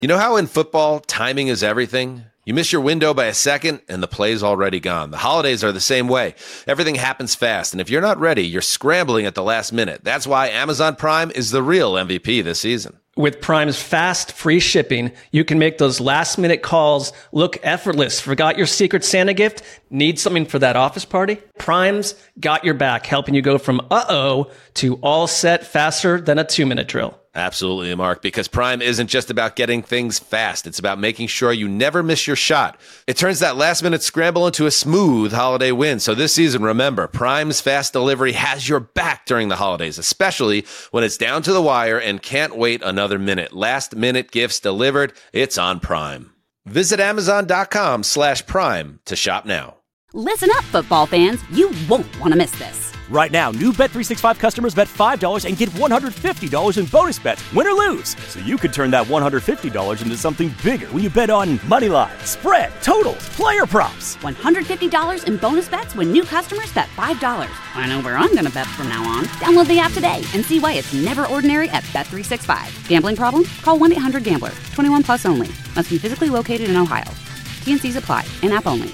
You know how in football, timing is everything? You miss your window by a second, and the play's already gone. The holidays are the same way. Everything happens fast, and if you're not ready, you're scrambling at the last minute. That's why Amazon Prime is the real MVP this season. With Prime's fast, free shipping, you can make those last-minute calls look effortless. Forgot your Secret Santa gift? Need something for that office party? Prime's got your back, helping you go from uh-oh to all set faster than a 2-minute drill. Absolutely, Mark, because Prime isn't just about getting things fast. It's about making sure you never miss your shot. It turns that last-minute scramble into a smooth holiday win. So this season, remember, Prime's fast delivery has your back during the holidays, especially when it's down to the wire and can't wait another minute. Last-minute gifts delivered. It's on Prime. Visit Amazon.com/Prime to shop now. Listen up, football fans. You won't want to miss this. Right now, new Bet365 customers bet $5 and get $150 in bonus bets, win or lose. So you could turn that $150 into something bigger when you bet on moneyline, spread, totals, player props. $150 in bonus bets when new customers bet $5. I know where I'm going to bet from now on. Download the app today and see why it's never ordinary at Bet365. Gambling problem? Call 1-800-GAMBLER. 21 plus only. Must be physically located in Ohio. T&Cs apply. In-app only.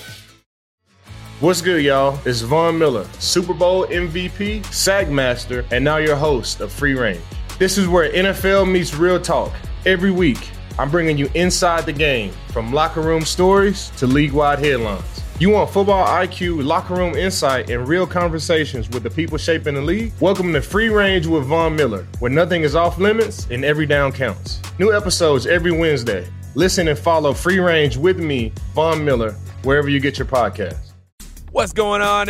What's good, y'all? It's Von Miller, Super Bowl MVP, SAG Master, and now your host of Free Range. This is where NFL meets real talk. Every week, I'm bringing you inside the game, from locker room stories to league-wide headlines. You want football IQ, locker room insight, and real conversations with the people shaping the league? Welcome to Free Range with Von Miller, where nothing is off limits and every down counts. New episodes every Wednesday. Listen and follow Free Range with me, Von Miller, wherever you get your podcasts. What's going on,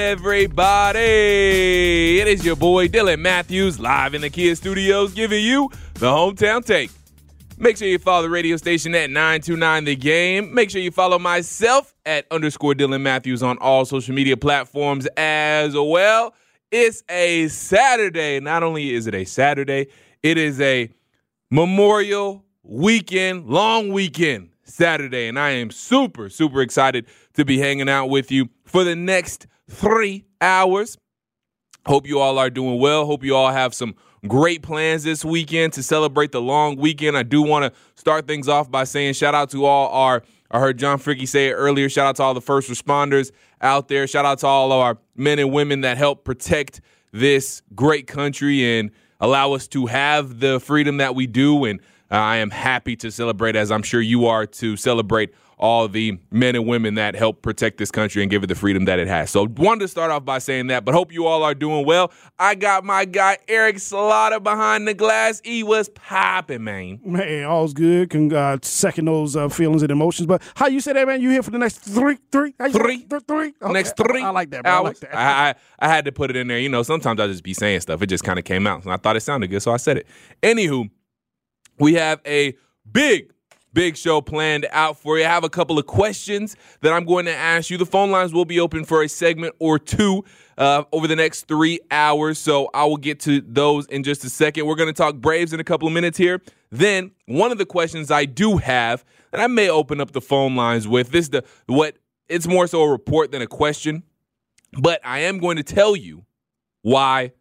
everybody? It is your boy Dylan Matthews live in the Kia Studios giving you the Hometown Take. Make sure you follow the radio station at 929 The Game. Make sure you follow myself at _Dylan Matthews on all social media platforms as well. It's a Saturday. Not only is it a Saturday, it is a Memorial Weekend, long weekend Saturday, and I am super, super excited to be hanging out with you for the next 3 hours. Hope you all are doing well. Hope you all have some great plans this weekend to celebrate the long weekend. I do want to start things off by saying shout out to all our, I heard John Fricke say it earlier, shout out to all the first responders out there. Shout out to all of our men and women that help protect this great country and allow us to have the freedom that we do. And I am happy to celebrate, as I'm sure you are, to celebrate all the men and women that help protect this country and give it the freedom that it has. So wanted to start off by saying that, but hope you all are doing well. I got my guy Eric Slaughter behind the glass. He was popping, man. Man, all's good. Can second those feelings and emotions. But how you say that, man? You here for the next three? Three. Okay. Next 3 I like that, bro. hours. I like that. I had to put it in there. You know, sometimes I just be saying stuff. It just kind of came out. And I thought it sounded good, so I said it. Anywho, we have a big show planned out for you. I have a couple of questions that I'm going to ask you. The phone lines will be open for a segment or two over the next 3 hours, so I will get to those in just a second. We're going to talk Braves in a couple of minutes here. Then one of the questions I do have, and I may open up the phone lines with, it's more so a report than a question, but I am going to tell you why,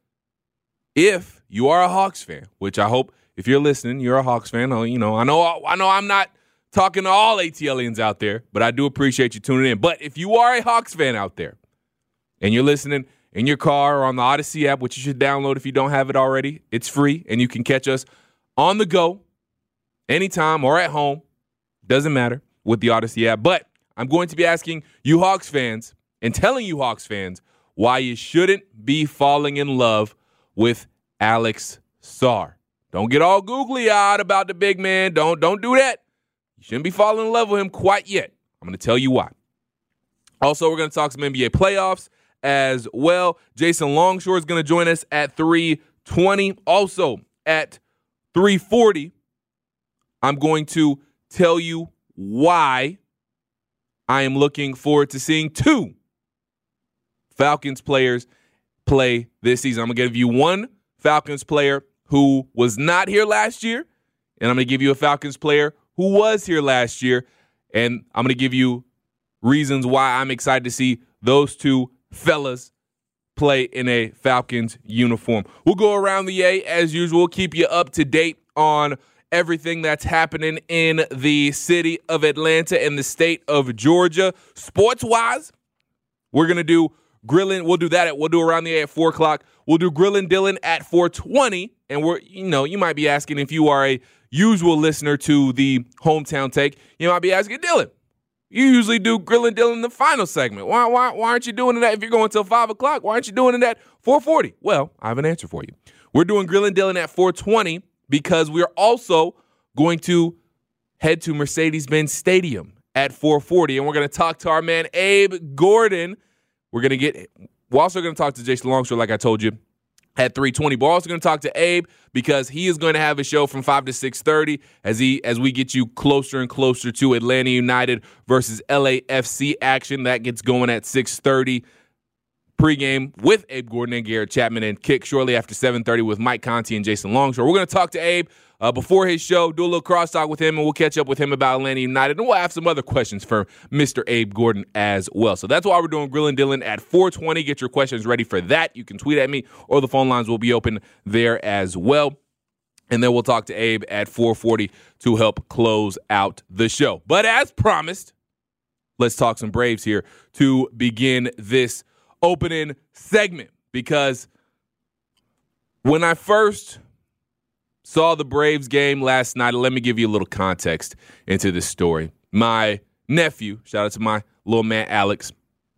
if you are a Hawks fan, which I hope, if you're listening, you're a Hawks fan. I know I'm not talking to all ATLians out there, but I do appreciate you tuning in. But if you are a Hawks fan out there and you're listening in your car or on the Odyssey app, which you should download if you don't have it already, it's free, and you can catch us on the go anytime or at home. Doesn't matter with the Odyssey app. But I'm going to be asking you Hawks fans and telling you Hawks fans why you shouldn't be falling in love with Alex Sarr. Don't get all googly-eyed about the big man. Don't do that. You shouldn't be falling in love with him quite yet. I'm going to tell you why. Also, we're going to talk some NBA playoffs as well. Jason Longshore is going to join us at 3:20. Also, at 3:40, I'm going to tell you why I am looking forward to seeing 2 Falcons players play this season. I'm going to give you one Falcons player who was not here last year, and I'm going to give you a Falcons player who was here last year, and I'm going to give you reasons why I'm excited to see those 2 fellas play in a Falcons uniform. We'll go around the A as usual, keep you up to date on everything that's happening in the city of Atlanta and the state of Georgia. Sports-wise, we're going to do grilling. We'll do around the 4 o'clock. We'll do Grillin' Dylan at 4:20. And you might be asking, if you are a usual listener to the Hometown Take, you might be asking, Dylan, you usually do Grillin' Dylan in the final segment. Why aren't you doing that if you're going till 5 o'clock? Why aren't you doing it at 4:40? Well, I have an answer for you. We're doing Grillin' Dylan at 4:20 because we're also going to head to Mercedes-Benz Stadium at 4:40, and we're going to talk to our man Abe Gordon. We're also going to talk to Jason Longshore, like I told you, at 3:20. But we're also going to talk to Abe because he is going to have a show from 5 to 6:30 as we get you closer and closer to Atlanta United versus LAFC action. That gets going at 6:30. Pregame with Abe Gordon and Garrett Chapman, and kick shortly after 7:30 with Mike Conti and Jason Longshore. We're going to talk to Abe before his show, do a little crosstalk with him, and we'll catch up with him about Atlanta United, and we'll have some other questions for Mr. Abe Gordon as well. So that's why we're doing Grillin' Dylan at 4:20. Get your questions ready for that. You can tweet at me, or the phone lines will be open there as well. And then we'll talk to Abe at 4:40 to help close out the show. But as promised, let's talk some Braves here to begin this opening segment, because when I first saw the Braves game last night, let me give you a little context into this story. My nephew, shout out to my little man Alex,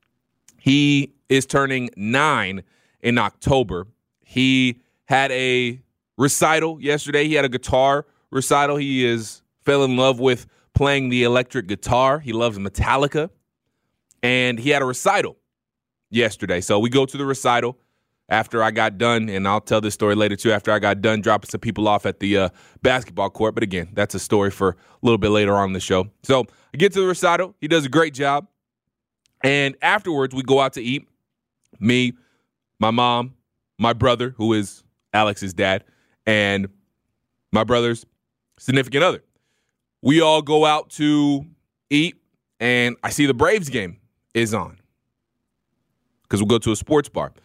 he is turning 9 in October. He had a recital yesterday. He had a guitar recital. He fell in love with playing the electric guitar. He loves Metallica. And he had a recital yesterday. So we go to the recital after I got done, and I'll tell this story later too, after I got done dropping some people off at the basketball court. But again, that's a story for a little bit later on in the show. So I get to the recital. He does a great job. And afterwards, we go out to eat. Me, my mom, my brother, who is Alex's dad, and my brother's significant other. We all go out to eat, and I see the Braves game is on, because we'll go to a sports bar.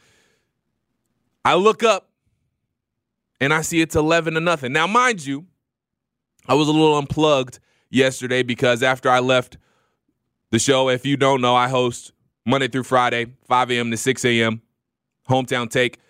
I look up, and I see it's 11-0. Now, mind you, I was a little unplugged yesterday because after I left the show, if you don't know, I host Monday through Friday, 5 a.m. to 6 a.m., Hometown Take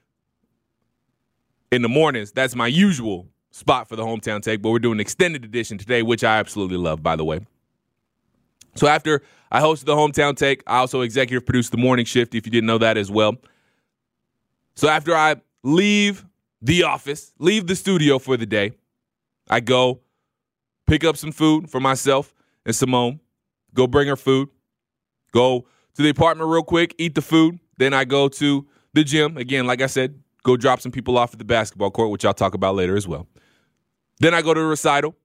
in the mornings. That's my usual spot for the Hometown Take, but we're doing an extended edition today, which I absolutely love, by the way. So after I hosted the Hometown Take, I also executive produced the morning shift, if you didn't know that as well. So after I leave the office, leave the studio for the day, I go pick up some food for myself and Simone, go bring her food, go to the apartment real quick, eat the food. Then I go to the gym. Again, like I said, go drop some people off at the basketball court, which I'll talk about later as well. Then I go to the recital.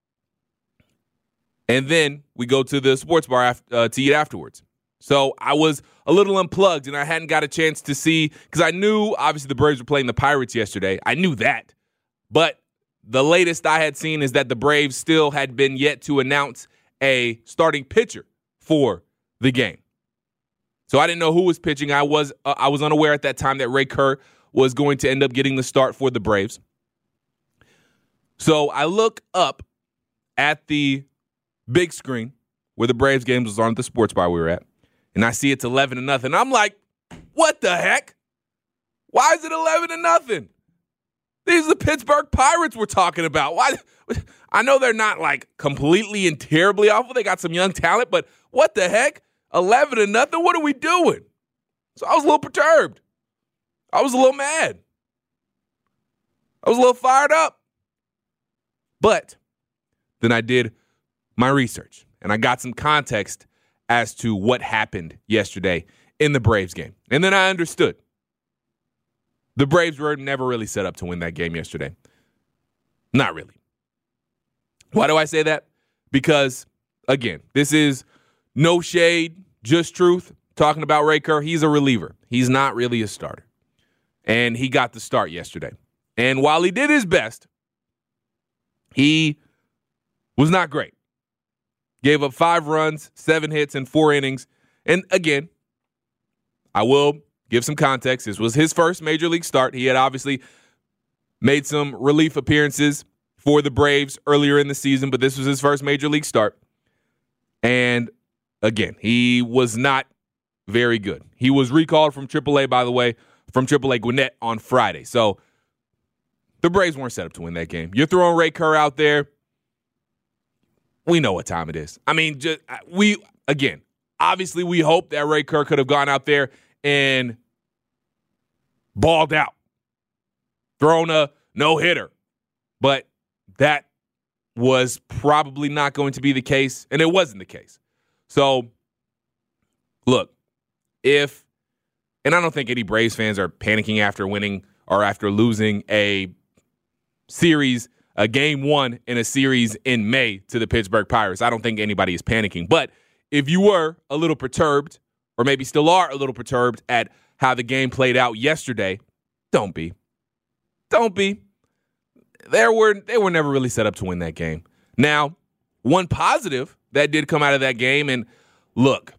And then we go to the sports bar to eat afterwards. So I was a little unplugged, and I hadn't got a chance to see, because I knew, obviously, the Braves were playing the Pirates yesterday. I knew that. But the latest I had seen is that the Braves still had been yet to announce a starting pitcher for the game. So I didn't know who was pitching. I was unaware at that time that Ray Kerr was going to end up getting the start for the Braves. So I look up at the big screen where the Braves games was on at the sports bar we were at, and I see it's 11-0. I'm like, what the heck? Why is it 11-0? These are the Pittsburgh Pirates we're talking about. Why? I know they're not like completely and terribly awful. They got some young talent, but what the heck? 11-0? What are we doing? So I was a little perturbed. I was a little mad. I was a little fired up. But then I did my research, and I got some context as to what happened yesterday in the Braves game. And then I understood. The Braves were never really set up to win that game yesterday. Not really. Why do I say that? Because, again, this is no shade, just truth. Talking about Ray Kerr, he's a reliever. He's not really a starter. And he got the start yesterday. And while he did his best, he was not great. Gave up 5 runs, 7 hits, and 4 innings. And again, I will give some context. This was his first major league start. He had obviously made some relief appearances for the Braves earlier in the season, but this was his first major league start. And again, he was not very good. He was recalled from AAA, by the way, from AAA Gwinnett on Friday. So the Braves weren't set up to win that game. You're throwing Ray Kerr out there. We know what time it is. I mean, obviously we hope that Ray Kerr could have gone out there and balled out, thrown a no-hitter. But that was probably not going to be the case, and it wasn't the case. So, look, and I don't think any Braves fans are panicking after winning or after losing a series, a game one in a series in May to the Pittsburgh Pirates. I don't think anybody is panicking. But if you were a little perturbed, or maybe still are a little perturbed at how the game played out yesterday, don't be. Don't be. They were never really set up to win that game. Now, one positive that did come out of that game, and look,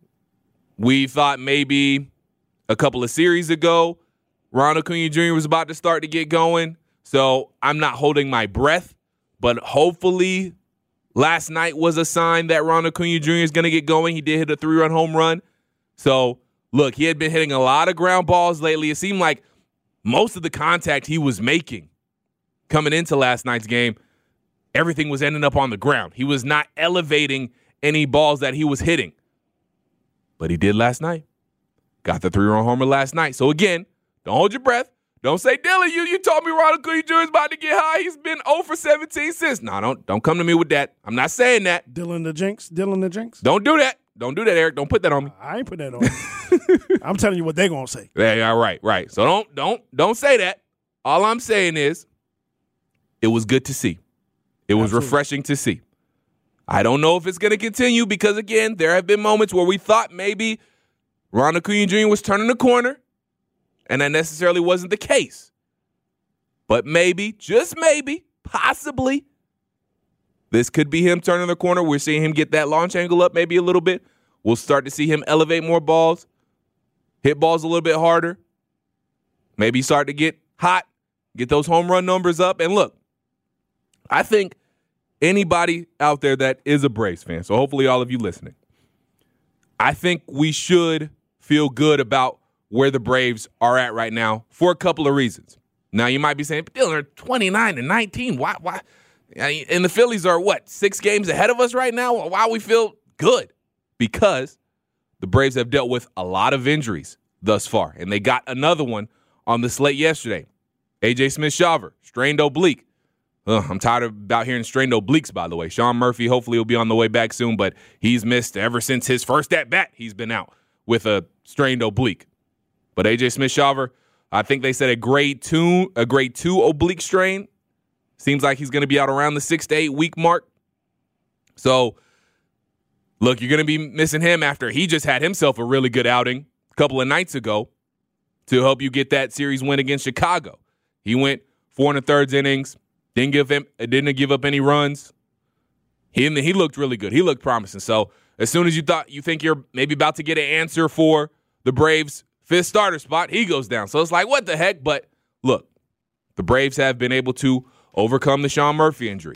we thought maybe a couple of series ago, Ronald Acuna Jr. was about to start to get going, so I'm not holding my breath, but hopefully last night was a sign that Ronald Acuna Jr. is going to get going. He did hit a 3-run home run. So, look, he had been hitting a lot of ground balls lately. It seemed like most of the contact he was making coming into last night's game, everything was ending up on the ground. He was not elevating any balls that he was hitting. But he did last night. Got the 3-run homer last night. So, again, don't hold your breath. Don't say, Dylan, you told me Ronald Acuna Jr. is about to get high. He's been 0 for 17 since. No, don't come to me with that. I'm not saying that. Dylan the Jinx. Don't do that. Don't do that, Eric. Don't put that on me. I ain't put that on you. I'm telling you what they're going to say. Yeah, right. So don't say that. All I'm saying is it was good to see. It was refreshing to see. I don't know if it's going to continue because, again, there have been moments where we thought maybe Ronald Acuna Jr. was turning the corner, and that necessarily wasn't the case. But maybe, just maybe, possibly, this could be him turning the corner. We're seeing him get that launch angle up maybe a little bit. We'll start to see him elevate more balls, hit balls a little bit harder, maybe start to get hot, get those home run numbers up. And look, I think anybody out there that is a Braves fan, so hopefully all of you listening, I think we should feel good about where the Braves are at right now for a couple of reasons. Now, you might be saying, but Dylan, they're 29-19. Why? And the Phillies are, 6 games ahead of us right now? Why we feel good? Because the Braves have dealt with a lot of injuries thus far, and they got another one on the slate yesterday. A.J. Smith-Shawver, strained oblique. I'm tired about hearing strained obliques, by the way. Sean Murphy hopefully will be on the way back soon, but he's missed ever since his first at-bat. He's been out with a strained oblique. But A.J. Smith-Shawver, I think they said a grade 2 oblique strain. Seems like he's going to be out around the 6 to 8 week mark. So, look, you're going to be missing him after he just had himself a really good outing a couple of nights ago to help you get that series win against Chicago. He went 4 1/3 innings, didn't give up any runs. He looked really good. He looked promising. So, as soon as you think you're maybe about to get an answer for the Braves' 5th starter spot, he goes down. So it's like, what the heck? But look, the Braves have been able to overcome the Sean Murphy injury.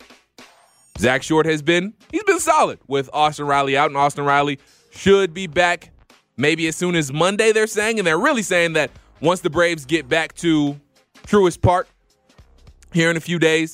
Zach Short he's been solid with Austin Riley out, and Austin Riley should be back maybe as soon as Monday, they're saying. And they're really saying that once the Braves get back to Truist Park here in a few days,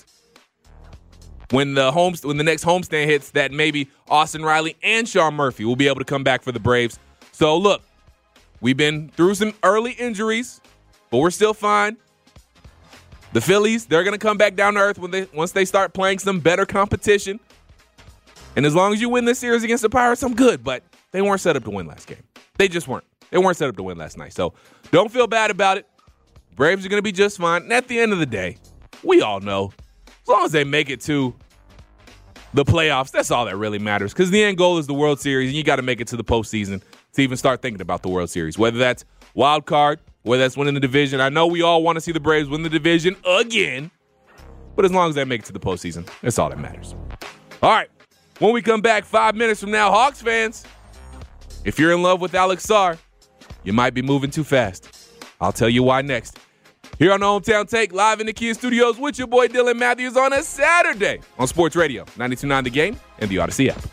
when the next homestand hits, that maybe Austin Riley and Sean Murphy will be able to come back for the Braves. So look, we've been through some early injuries, but we're still fine. The Phillies, they're going to come back down to earth once they start playing some better competition. And as long as you win this series against the Pirates, I'm good. But they weren't set up to win last game. They just weren't. They weren't set up to win last night. So don't feel bad about it. Braves are going to be just fine. And at the end of the day, we all know, as long as they make it to the playoffs, that's all that really matters. Because the end goal is the World Series, and you got to make it to the postseason to even start thinking about the World Series. Whether that's wild card, whether that's winning the division. I know we all want to see the Braves win the division again, but as long as they make it to the postseason, that's all that matters. All right, when we come back 5 minutes from now, Hawks fans, if you're in love with Alex Sarr, you might be moving too fast. I'll tell you why next. Here on the Hometown Take, live in the Kia Studios with your boy Dylan Matthews on a Saturday on Sports Radio 92.9 The Game and the Odyssey app.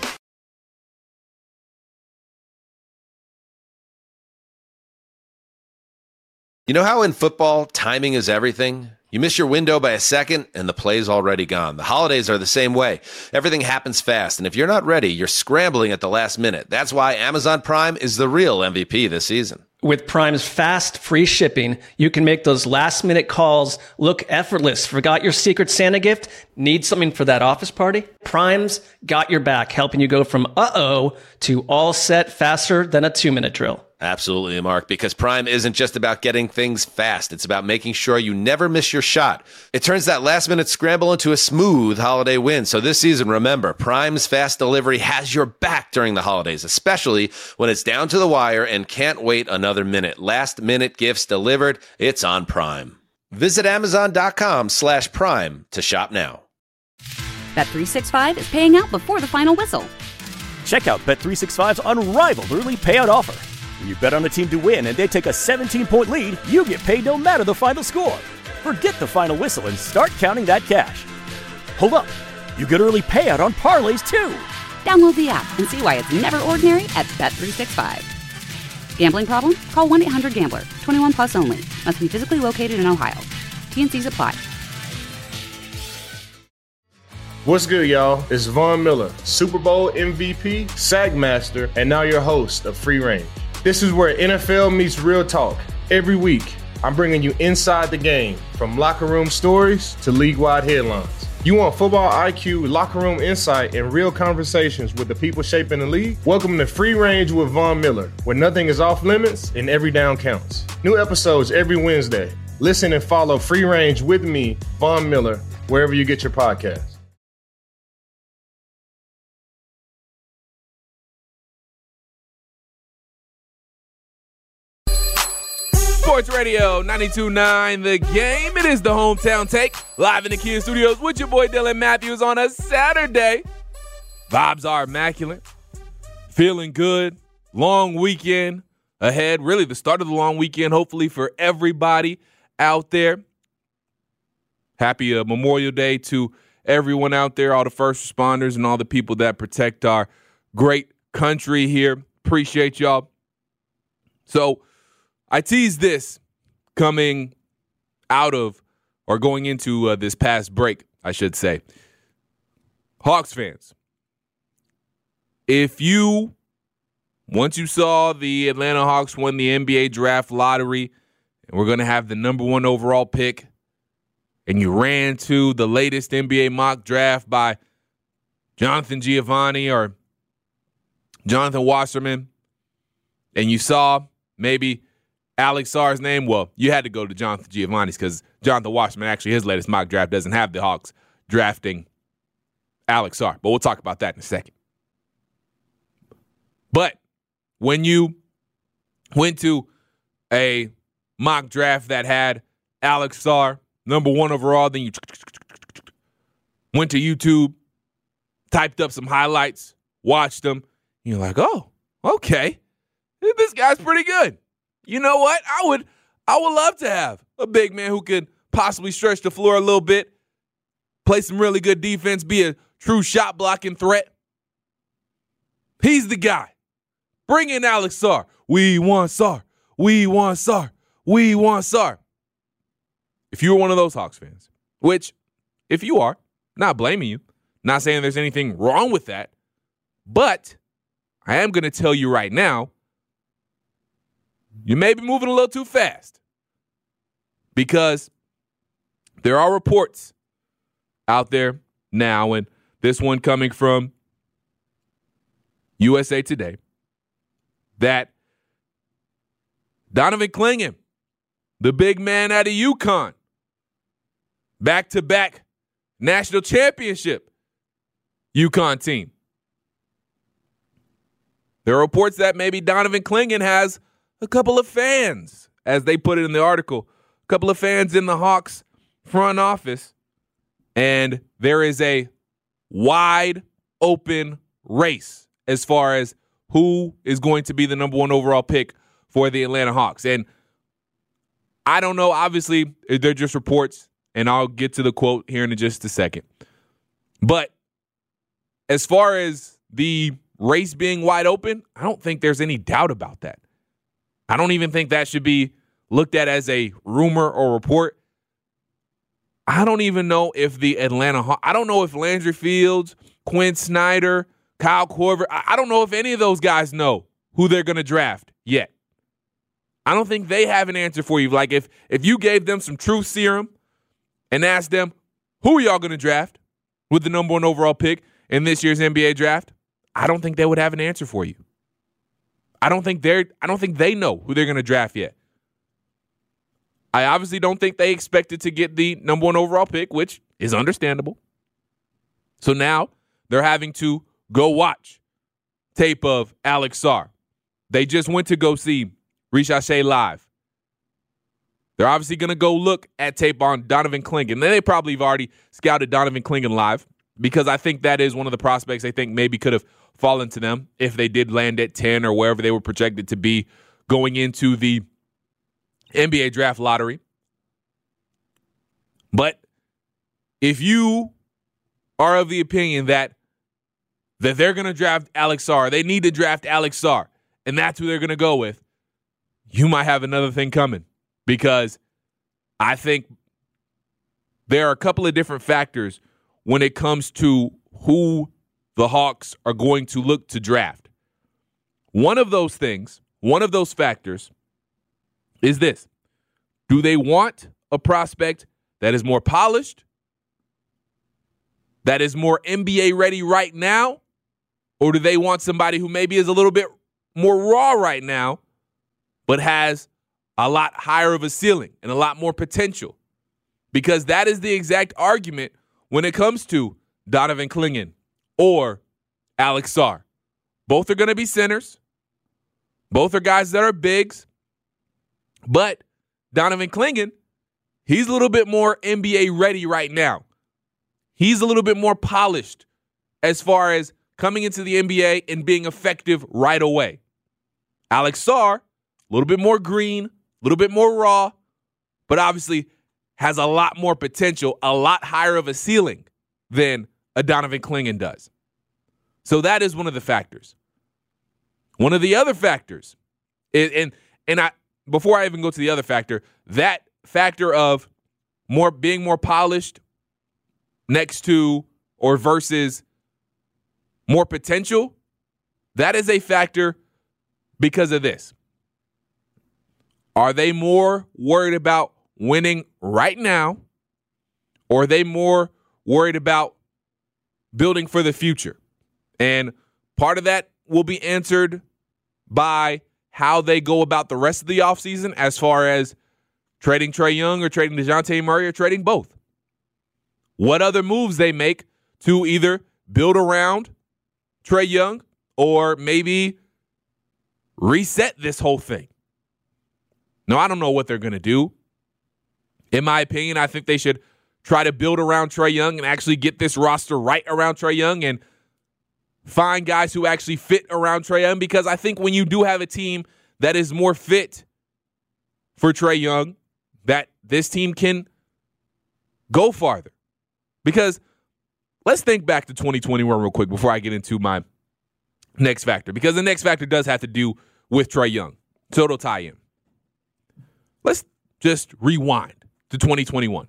You know how in football, timing is everything? You miss your window by a second, and the play's already gone. The holidays are the same way. Everything happens fast, and if you're not ready, you're scrambling at the last minute. That's why Amazon Prime is the real MVP this season. With Prime's fast, free shipping, you can make those last-minute calls look effortless. Forgot your Secret Santa gift? Need something for that office party? Prime's got your back, helping you go from uh-oh to all set faster than a 2-minute drill. Absolutely, Mark, because Prime isn't just about getting things fast. It's about making sure you never miss your shot. It turns that last-minute scramble into a smooth holiday win. So this season, remember, Prime's fast delivery has your back during the holidays, especially when it's down to the wire and can't wait another minute. Last-minute gifts delivered, it's on Prime. Visit Amazon.com/Prime to shop now. Bet365 is paying out before the final whistle. Check out Bet365's unrivaled early payout offer. When you bet on a team to win and they take a 17-point lead, you get paid no matter the final score. Forget the final whistle and start counting that cash. Hold up. You get early payout on parlays, too. Download the app and see why it's never ordinary at Bet365. Gambling problem? Call 1-800-GAMBLER. 21 plus only. Must be physically located in Ohio. T&Cs apply. What's good, y'all? It's Von Miller, Super Bowl MVP, Sack Master, and now your host of Free Range. This is where NFL meets real talk. Every week, I'm bringing you inside the game, from locker room stories to league-wide headlines. You want football IQ, locker room insight, and real conversations with the people shaping the league? Welcome to Free Range with Von Miller, where nothing is off limits and every down counts. New episodes every Wednesday. Listen and follow Free Range with me, Von Miller, wherever you get your podcasts. Sports Radio 92.9 The Game. It is the Hometown Take, live in the Kia Studios with your boy Dylan Matthews on a Saturday. Vibes are immaculate. Feeling good. Long weekend ahead. Really the start of the long weekend, hopefully, for everybody out there. Happy Memorial Day to everyone out there, all the first responders and all the people that protect our great country here. Appreciate y'all. So, I teased this coming out of, or going into this past break, I should say. Hawks fans, once you saw the Atlanta Hawks win the NBA draft lottery, and we're going to have the number 1 overall pick, and you ran to the latest NBA mock draft by Jonathan Giovanni or Jonathan Wasserman, and you saw maybe Alex Sarr's name, well, you had to go to Jonathan Giovanni's because Jonathan Wasserman, actually his latest mock draft, doesn't have the Hawks drafting Alex Sarr. But we'll talk about that in a second. But when you went to a mock draft that had Alex Sarr, number 1 overall, then you went to YouTube, typed up some highlights, watched them, and you're like, oh, okay, this guy's pretty good. You know what? I would love to have a big man who could possibly stretch the floor a little bit, play some really good defense, be a true shot blocking threat. He's the guy. Bring in Alex Sarr. We want Sarr. We want Sarr. We want Sarr. If you're one of those Hawks fans, which if you are, not blaming you, not saying there's anything wrong with that, but I am going to tell you right now, you may be moving a little too fast because there are reports out there now, and this one coming from USA Today, that Donovan Clingan, the big man out of UConn, back-to-back national championship UConn team. There are reports that maybe Donovan Clingan has a couple of fans, as they put it in the article, a couple of fans in the Hawks front office, and there is a wide open race as far as who is going to be the number 1 overall pick for the Atlanta Hawks. And I don't know. Obviously, they're just reports, and I'll get to the quote here in just a second. But as far as the race being wide open, I don't think there's any doubt about that. I don't even think that should be looked at as a rumor or report. I don't even know if the Atlanta Hawks, I don't know if Landry Fields, Quinn Snyder, Kyle Korver, I don't know if any of those guys know who they're going to draft yet. I don't think they have an answer for you. Like if you gave them some truth serum and asked them, who are y'all going to draft with the number 1 overall pick in this year's NBA draft? I don't think they would have an answer for you. I don't think they know who they're going to draft yet. I obviously don't think they expected to get the number 1 overall pick, which is understandable. So now they're having to go watch tape of Alex Sarr. They just went to go see Ricochet live. They're obviously going to go look at tape on Donovan Clingan. They probably have already scouted Donovan Clingan live because I think that is one of the prospects they think maybe could have fallen to them if they did land at 10 or wherever they were projected to be going into the NBA draft lottery. But if you are of the opinion that they're going to draft Alex Sarr, they need to draft Alex Sarr, and that's who they're going to go with, you might have another thing coming because I think there are a couple of different factors when it comes to who the Hawks are going to look to draft. One of those factors is this. Do they want a prospect that is more polished, that is more NBA ready right now, or do they want somebody who maybe is a little bit more raw right now, but has a lot higher of a ceiling and a lot more potential? Because that is the exact argument when it comes to Donovan Clingan or Alex Sarr. Both are going to be centers. Both are guys that are bigs. But Donovan Clingan, he's a little bit more NBA ready right now. He's a little bit more polished as far as coming into the NBA and being effective right away. Alex Sarr, a little bit more green, a little bit more raw, but obviously has a lot more potential, a lot higher of a ceiling than a Donovan Clingan does. So that is one of the factors. One of the other factors, before I even go to the other factor, that factor of being more polished next to or versus more potential, that is a factor because of this. Are they more worried about winning right now, or are they more worried about building for the future? And part of that will be answered by how they go about the rest of the offseason as far as trading Trae Young or trading DeJounte Murray or trading both. What other moves they make to either build around Trae Young or maybe reset this whole thing. No, I don't know what they're going to do. In my opinion, I think they should try to build around Trae Young and actually get this roster right around Trae Young and find guys who actually fit around Trae Young, because I think when you do have a team that is more fit for Trae Young, that this team can go farther. Because let's think back to 2021 real quick before I get into my next factor, because the next factor does have to do with Trae Young. So it'll tie in. Let's just rewind to 2021.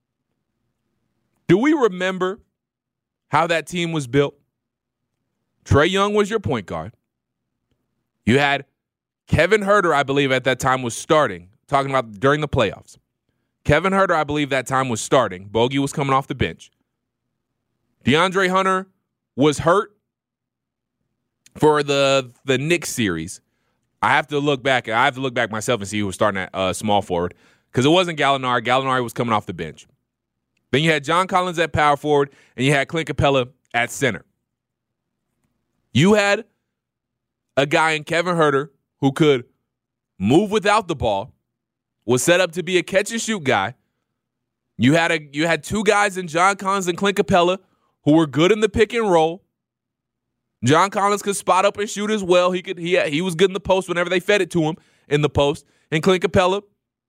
Do we remember how that team was built? Trae Young was your point guard. You had Kevin Huerter, I believe, at that time was starting, talking about during the playoffs. Kevin Huerter, I believe, that time was starting. Bogey was coming off the bench. DeAndre Hunter was hurt for the Knicks series. I have to look back myself and see who was starting at small forward, because it wasn't Gallinari. Gallinari was coming off the bench. Then you had John Collins at power forward, and you had Clint Capella at center. You had a guy in Kevin Huerter who could move without the ball, was set up to be a catch-and-shoot guy. You had two guys in John Collins and Clint Capella who were good in the pick and roll. John Collins could spot up and shoot as well. He was good in the post whenever they fed it to him in the post. And Clint Capella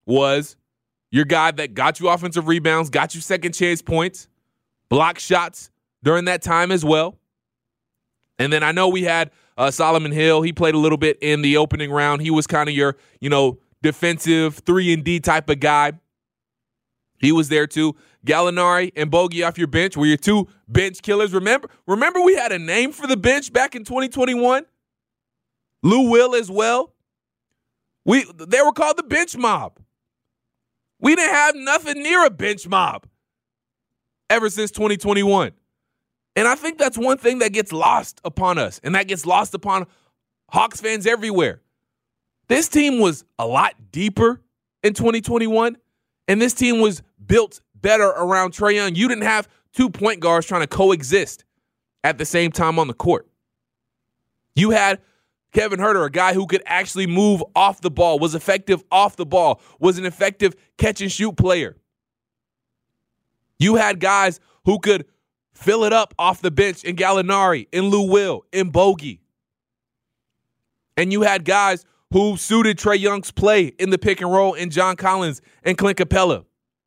was your guy that got you offensive rebounds, got you second chance points, blocked shots during that time as well. And then I know we had Solomon Hill. He played a little bit in the opening round. He was kind of your, defensive 3-and-D type of guy. He was there too. Gallinari and Bogey off your bench were your two bench killers. Remember we had a name for the bench back in 2021? Lou Will as well. They were called the bench mob. We didn't have nothing near a bench mob ever since 2021. And I think that's one thing that gets lost upon us, and that gets lost upon Hawks fans everywhere. This team was a lot deeper in 2021, and this team was built better around Trae Young. You didn't have two point guards trying to coexist at the same time on the court. You had Kevin Huerter, a guy who could actually move off the ball, was effective off the ball, was an effective catch-and-shoot player. You had guys who could fill it up off the bench in Gallinari, in Lou Will, in Bogey. And you had guys who suited Trae Young's play in the pick and roll in John Collins and Clint Capella.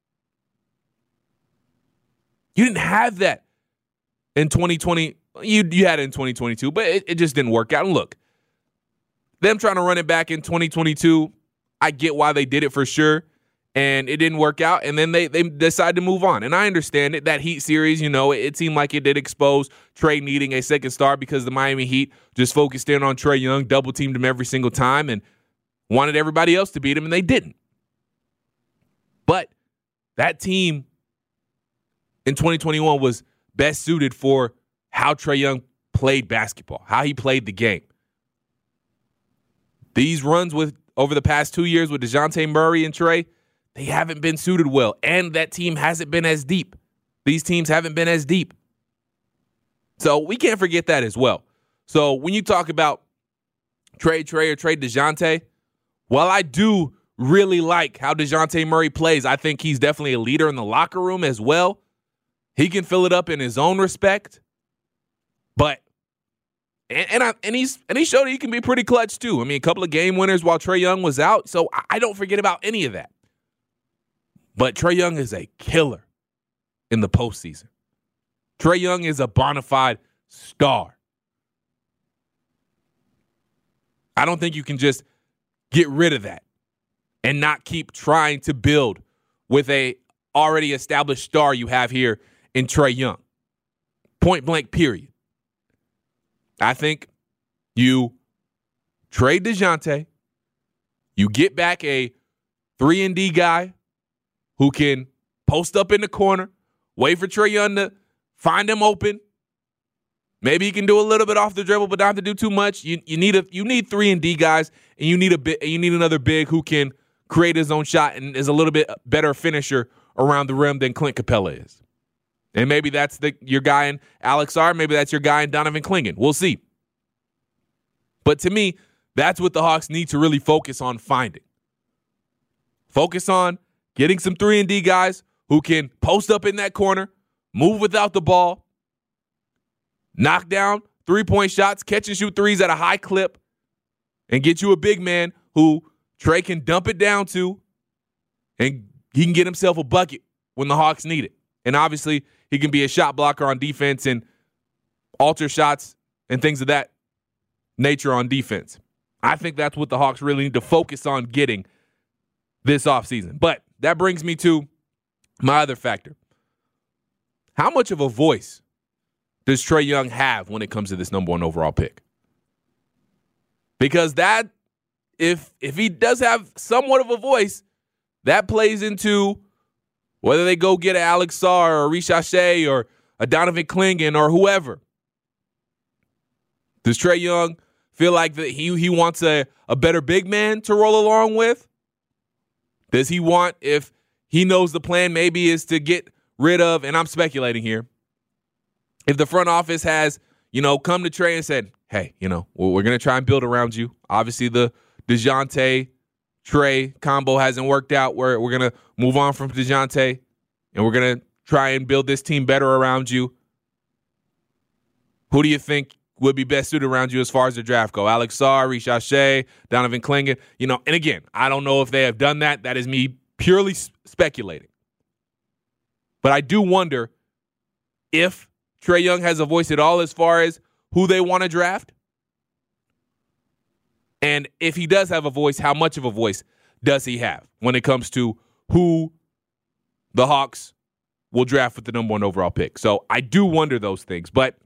You didn't have that in 2020. You had it in 2022, but it just didn't work out. And look, them trying to run it back in 2022, I get why they did it for sure. And it didn't work out, and then they decided to move on. And I understand it. That Heat series, it seemed like it did expose Trae needing a second star because the Miami Heat just focused in on Trae Young, double-teamed him every single time, and wanted everybody else to beat him, and they didn't. But that team in 2021 was best suited for how Trae Young played basketball, how he played the game. These runs over the past 2 years with DeJounte Murray and Trae, they haven't been suited well, and that team hasn't been as deep. These teams haven't been as deep. So we can't forget that as well. So when you talk about Trae or Trae DeJounte, while I do really like how DeJounte Murray plays, I think he's definitely a leader in the locker room as well. He can fill it up in his own respect. But and he showed he can be pretty clutch too. I mean, a couple of game winners while Trae Young was out, so I don't forget about any of that. But Trae Young is a killer in the postseason. Trae Young is a bona fide star. I don't think you can just get rid of that and not keep trying to build with a already established star you have here in Trae Young. Point blank, period. I think you trade DeJounte, you get back a 3-and-D guy who can post up in the corner, wait for Trae Young to find him open. Maybe he can do a little bit off the dribble, but not have to do too much. You need 3-and-D guys, and you need another big who can create his own shot and is a little bit better finisher around the rim than Clint Capella is. And maybe that's your guy in Alex R. Maybe that's your guy in Donovan Clingan. We'll see. But to me, that's what the Hawks need to really focus on finding. Focus on getting some 3-and-D guys who can post up in that corner, move without the ball, knock down three-point shots, catch and shoot threes at a high clip, and get you a big man who Trae can dump it down to, and he can get himself a bucket when the Hawks need it. And obviously, he can be a shot blocker on defense and alter shots and things of that nature on defense. I think that's what the Hawks really need to focus on getting this offseason. But that brings me to my other factor. How much of a voice does Trae Young have when it comes to this number 1 overall pick? Because that, if he does have somewhat of a voice, that plays into whether they go get an Alex Sarr or Risha Shea or a Donovan Clingan or whoever. Does Trae Young feel like that he wants a better big man to roll along with? Does he want, if he knows the plan maybe is to get rid of, and I'm speculating here, if the front office has, come to Trae and said, hey, we're going to try and build around you. Obviously, the DeJounte Trae combo hasn't worked out. We're going to move on from DeJounte, and we're going to try and build this team better around you. Who do you think would be best suited around you as far as the draft go. Alex Sarr, Risha Shea, Donovan Clingan. And again, I don't know if they have done that. That is me purely speculating. But I do wonder if Trae Young has a voice at all as far as who they want to draft. And if he does have a voice, how much of a voice does he have when it comes to who the Hawks will draft with the number 1 overall pick? So I do wonder those things. But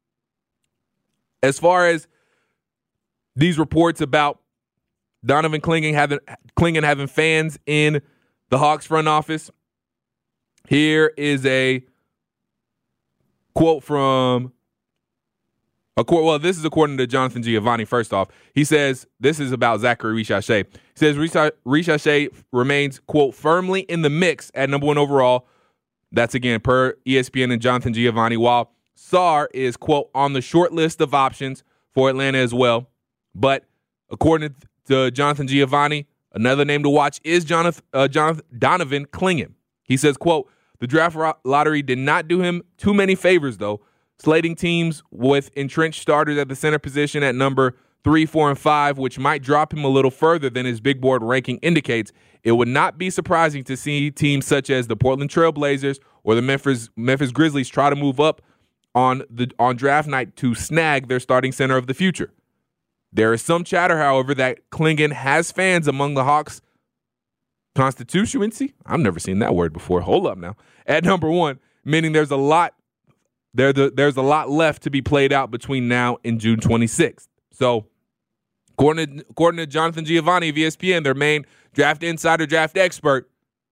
as far as these reports about Donovan Clingan having fans in the Hawks front office, here is a quote from this is according to Jonathan Giovanni. First off, he says this is about Zachary Risha-Shea. He says Risha-Shea remains, quote, firmly in the mix at number 1 overall. That's again per ESPN and Jonathan Giovanni, while Sarr is, quote, on the short list of options for Atlanta as well. But according to Jonathan Giovanni, another name to watch is Donovan Clingan. He says, quote, the draft lottery did not do him too many favors, though, slating teams with entrenched starters at the center position at number 3, 4, and 5, which might drop him a little further than his big board ranking indicates. It would not be surprising to see teams such as the Portland Trail Blazers or the Memphis Grizzlies try to move up on draft night to snag their starting center of the future. There is some chatter, however, that Clingan has fans among the Hawks' constituency. I've never seen that word before. Hold up now. At number 1, meaning there's a lot left to be played out between now and June 26th. So, according to Jonathan Giovanni of ESPN, their main draft insider, draft expert,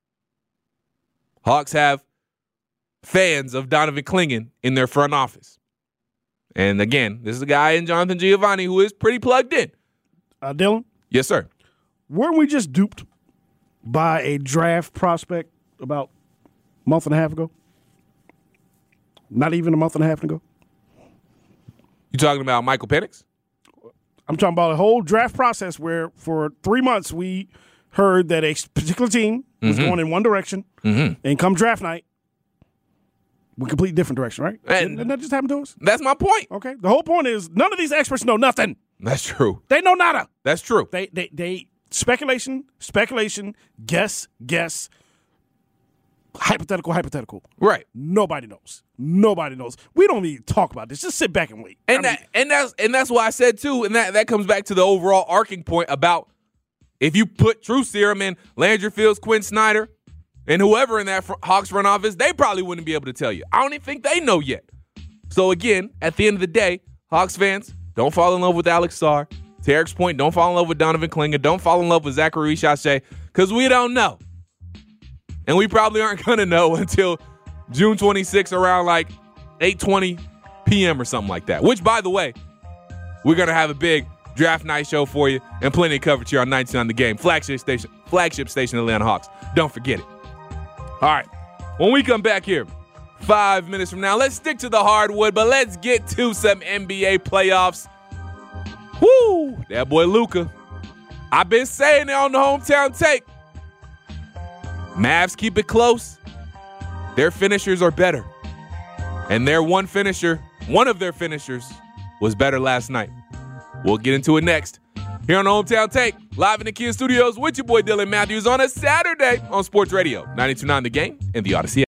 Hawks have fans of Donovan Clingan in their front office. And again, this is a guy in Jonathan Giovanni who is pretty plugged in. Dylan? Yes, sir. Weren't we just duped by a draft prospect about a month and a half ago? Not even a month and a half ago. You talking about Michael Penix? I'm talking about a whole draft process where for 3 months we heard that a particular team was going in one direction, and come draft night, we complete different direction, right? Didn't that just happen to us? That's my point. Okay. The whole point is none of these experts know nothing. That's true. They know nada. That's true. They speculation, guess, hypothetical. Right. Nobody knows. We don't need to talk about this. Just sit back and wait. And that's why I said too, and that comes back to the overall arcing point about if you put True Serum in Landry Fields, Quinn Snyder, and whoever in that Hawks front office, they probably wouldn't be able to tell you. I don't even think they know yet. So again, at the end of the day, Hawks fans, don't fall in love with Alex Sarr. To Eric's point, don't fall in love with Donovan Clingan. Don't fall in love with Zachary Risha-Shea, because we don't know. And we probably aren't going to know until June 26th around like 8:20 p.m. or something like that. Which, by the way, we're going to have a big draft night show for you and plenty of coverage here on 99 The Game, flagship station Atlanta Hawks. Don't forget it. All right, when we come back here 5 minutes from now, let's stick to the hardwood, but let's get to some NBA playoffs. Woo, that boy Luka. I've been saying it on the Hometown Take. Mavs keep it close. Their finishers are better. And one of their finishers was better last night. We'll get into it next. Here on the Hometown Take, live in the Kia Studios with your boy Dylan Matthews on a Saturday on Sports Radio 92.9 The Game and the Odyssey.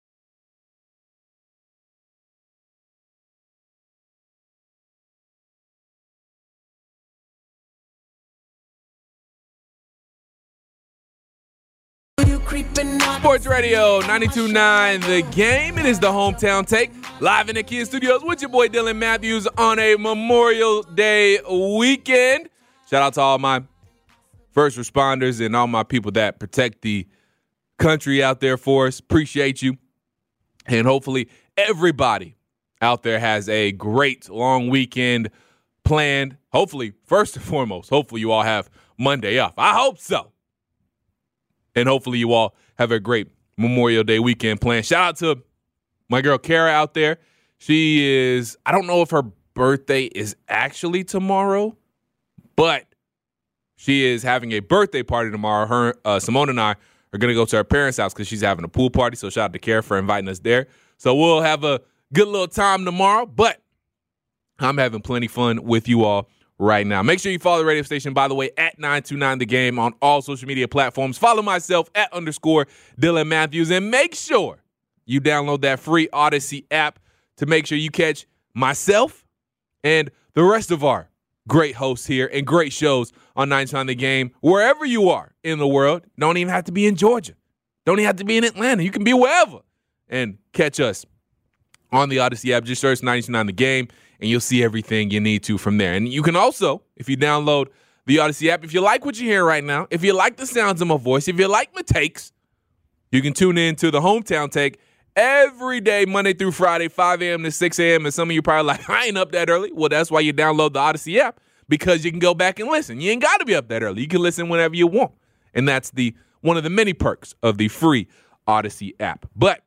Sports Radio 92.9 The Game. It is the Hometown Take, live in the Kia Studios with your boy Dylan Matthews on a Memorial Day weekend. Shout out to all my first responders and all my people that protect the country out there for us. Appreciate you. And hopefully everybody out there has a great long weekend planned. Hopefully, first and foremost, hopefully you all have Monday off. I hope so. And hopefully you all have a great Memorial Day weekend planned. Shout out to my girl Kara out there. She is, I don't know if her birthday is actually tomorrow, but she is having a birthday party tomorrow. Her, Simone and I are going to go to her parents' house because she's having a pool party. So shout out to Kara for inviting us there. So we'll have a good little time tomorrow. But I'm having plenty fun with you all right now. Make sure you follow the radio station, by the way, at 929 The Game on all social media platforms. Follow myself at _Dylan Matthews. And make sure you download that free Odyssey app to make sure you catch myself and the rest of our great hosts here and great shows on 929 The Game, wherever you are in the world. Don't even have to be in Georgia. Don't even have to be in Atlanta. You can be wherever and catch us on the Odyssey app. Just search 929 The Game, and you'll see everything you need to from there. And you can also, if you download the Odyssey app, if you like what you hear right now, if you like the sounds of my voice, if you like my takes, you can tune in to the Hometown Take every day, Monday through Friday, 5 a.m. to 6 a.m. And some of you probably like, I ain't up that early. Well, that's why you download the Odyssey app, because you can go back and listen. You ain't got to be up that early. You can listen whenever you want. And that's one of the many perks of the free Odyssey app. But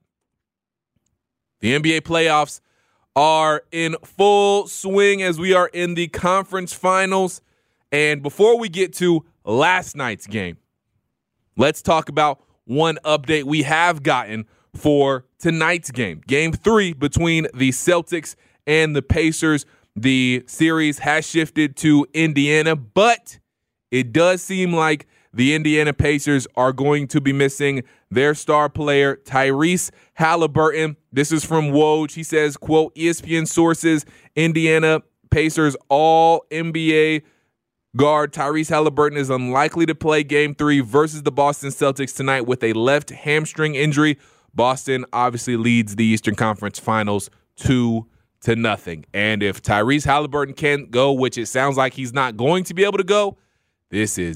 the NBA playoffs are in full swing as we are in the conference finals. And before we get to last night's game, let's talk about one update we have gotten for tonight's game. Game 3 between the Celtics and the Pacers. The series has shifted to Indiana, but it does seem like the Indiana Pacers are going to be missing their star player, Tyrese Halliburton. This is from Woj. He says, quote, ESPN sources, Indiana Pacers all-NBA guard Tyrese Halliburton is unlikely to play Game 3 versus the Boston Celtics tonight with a left hamstring injury. Boston obviously leads the Eastern Conference Finals 2-0. And if Tyrese Halliburton can't go, which it sounds like he's not going to be able to go, this is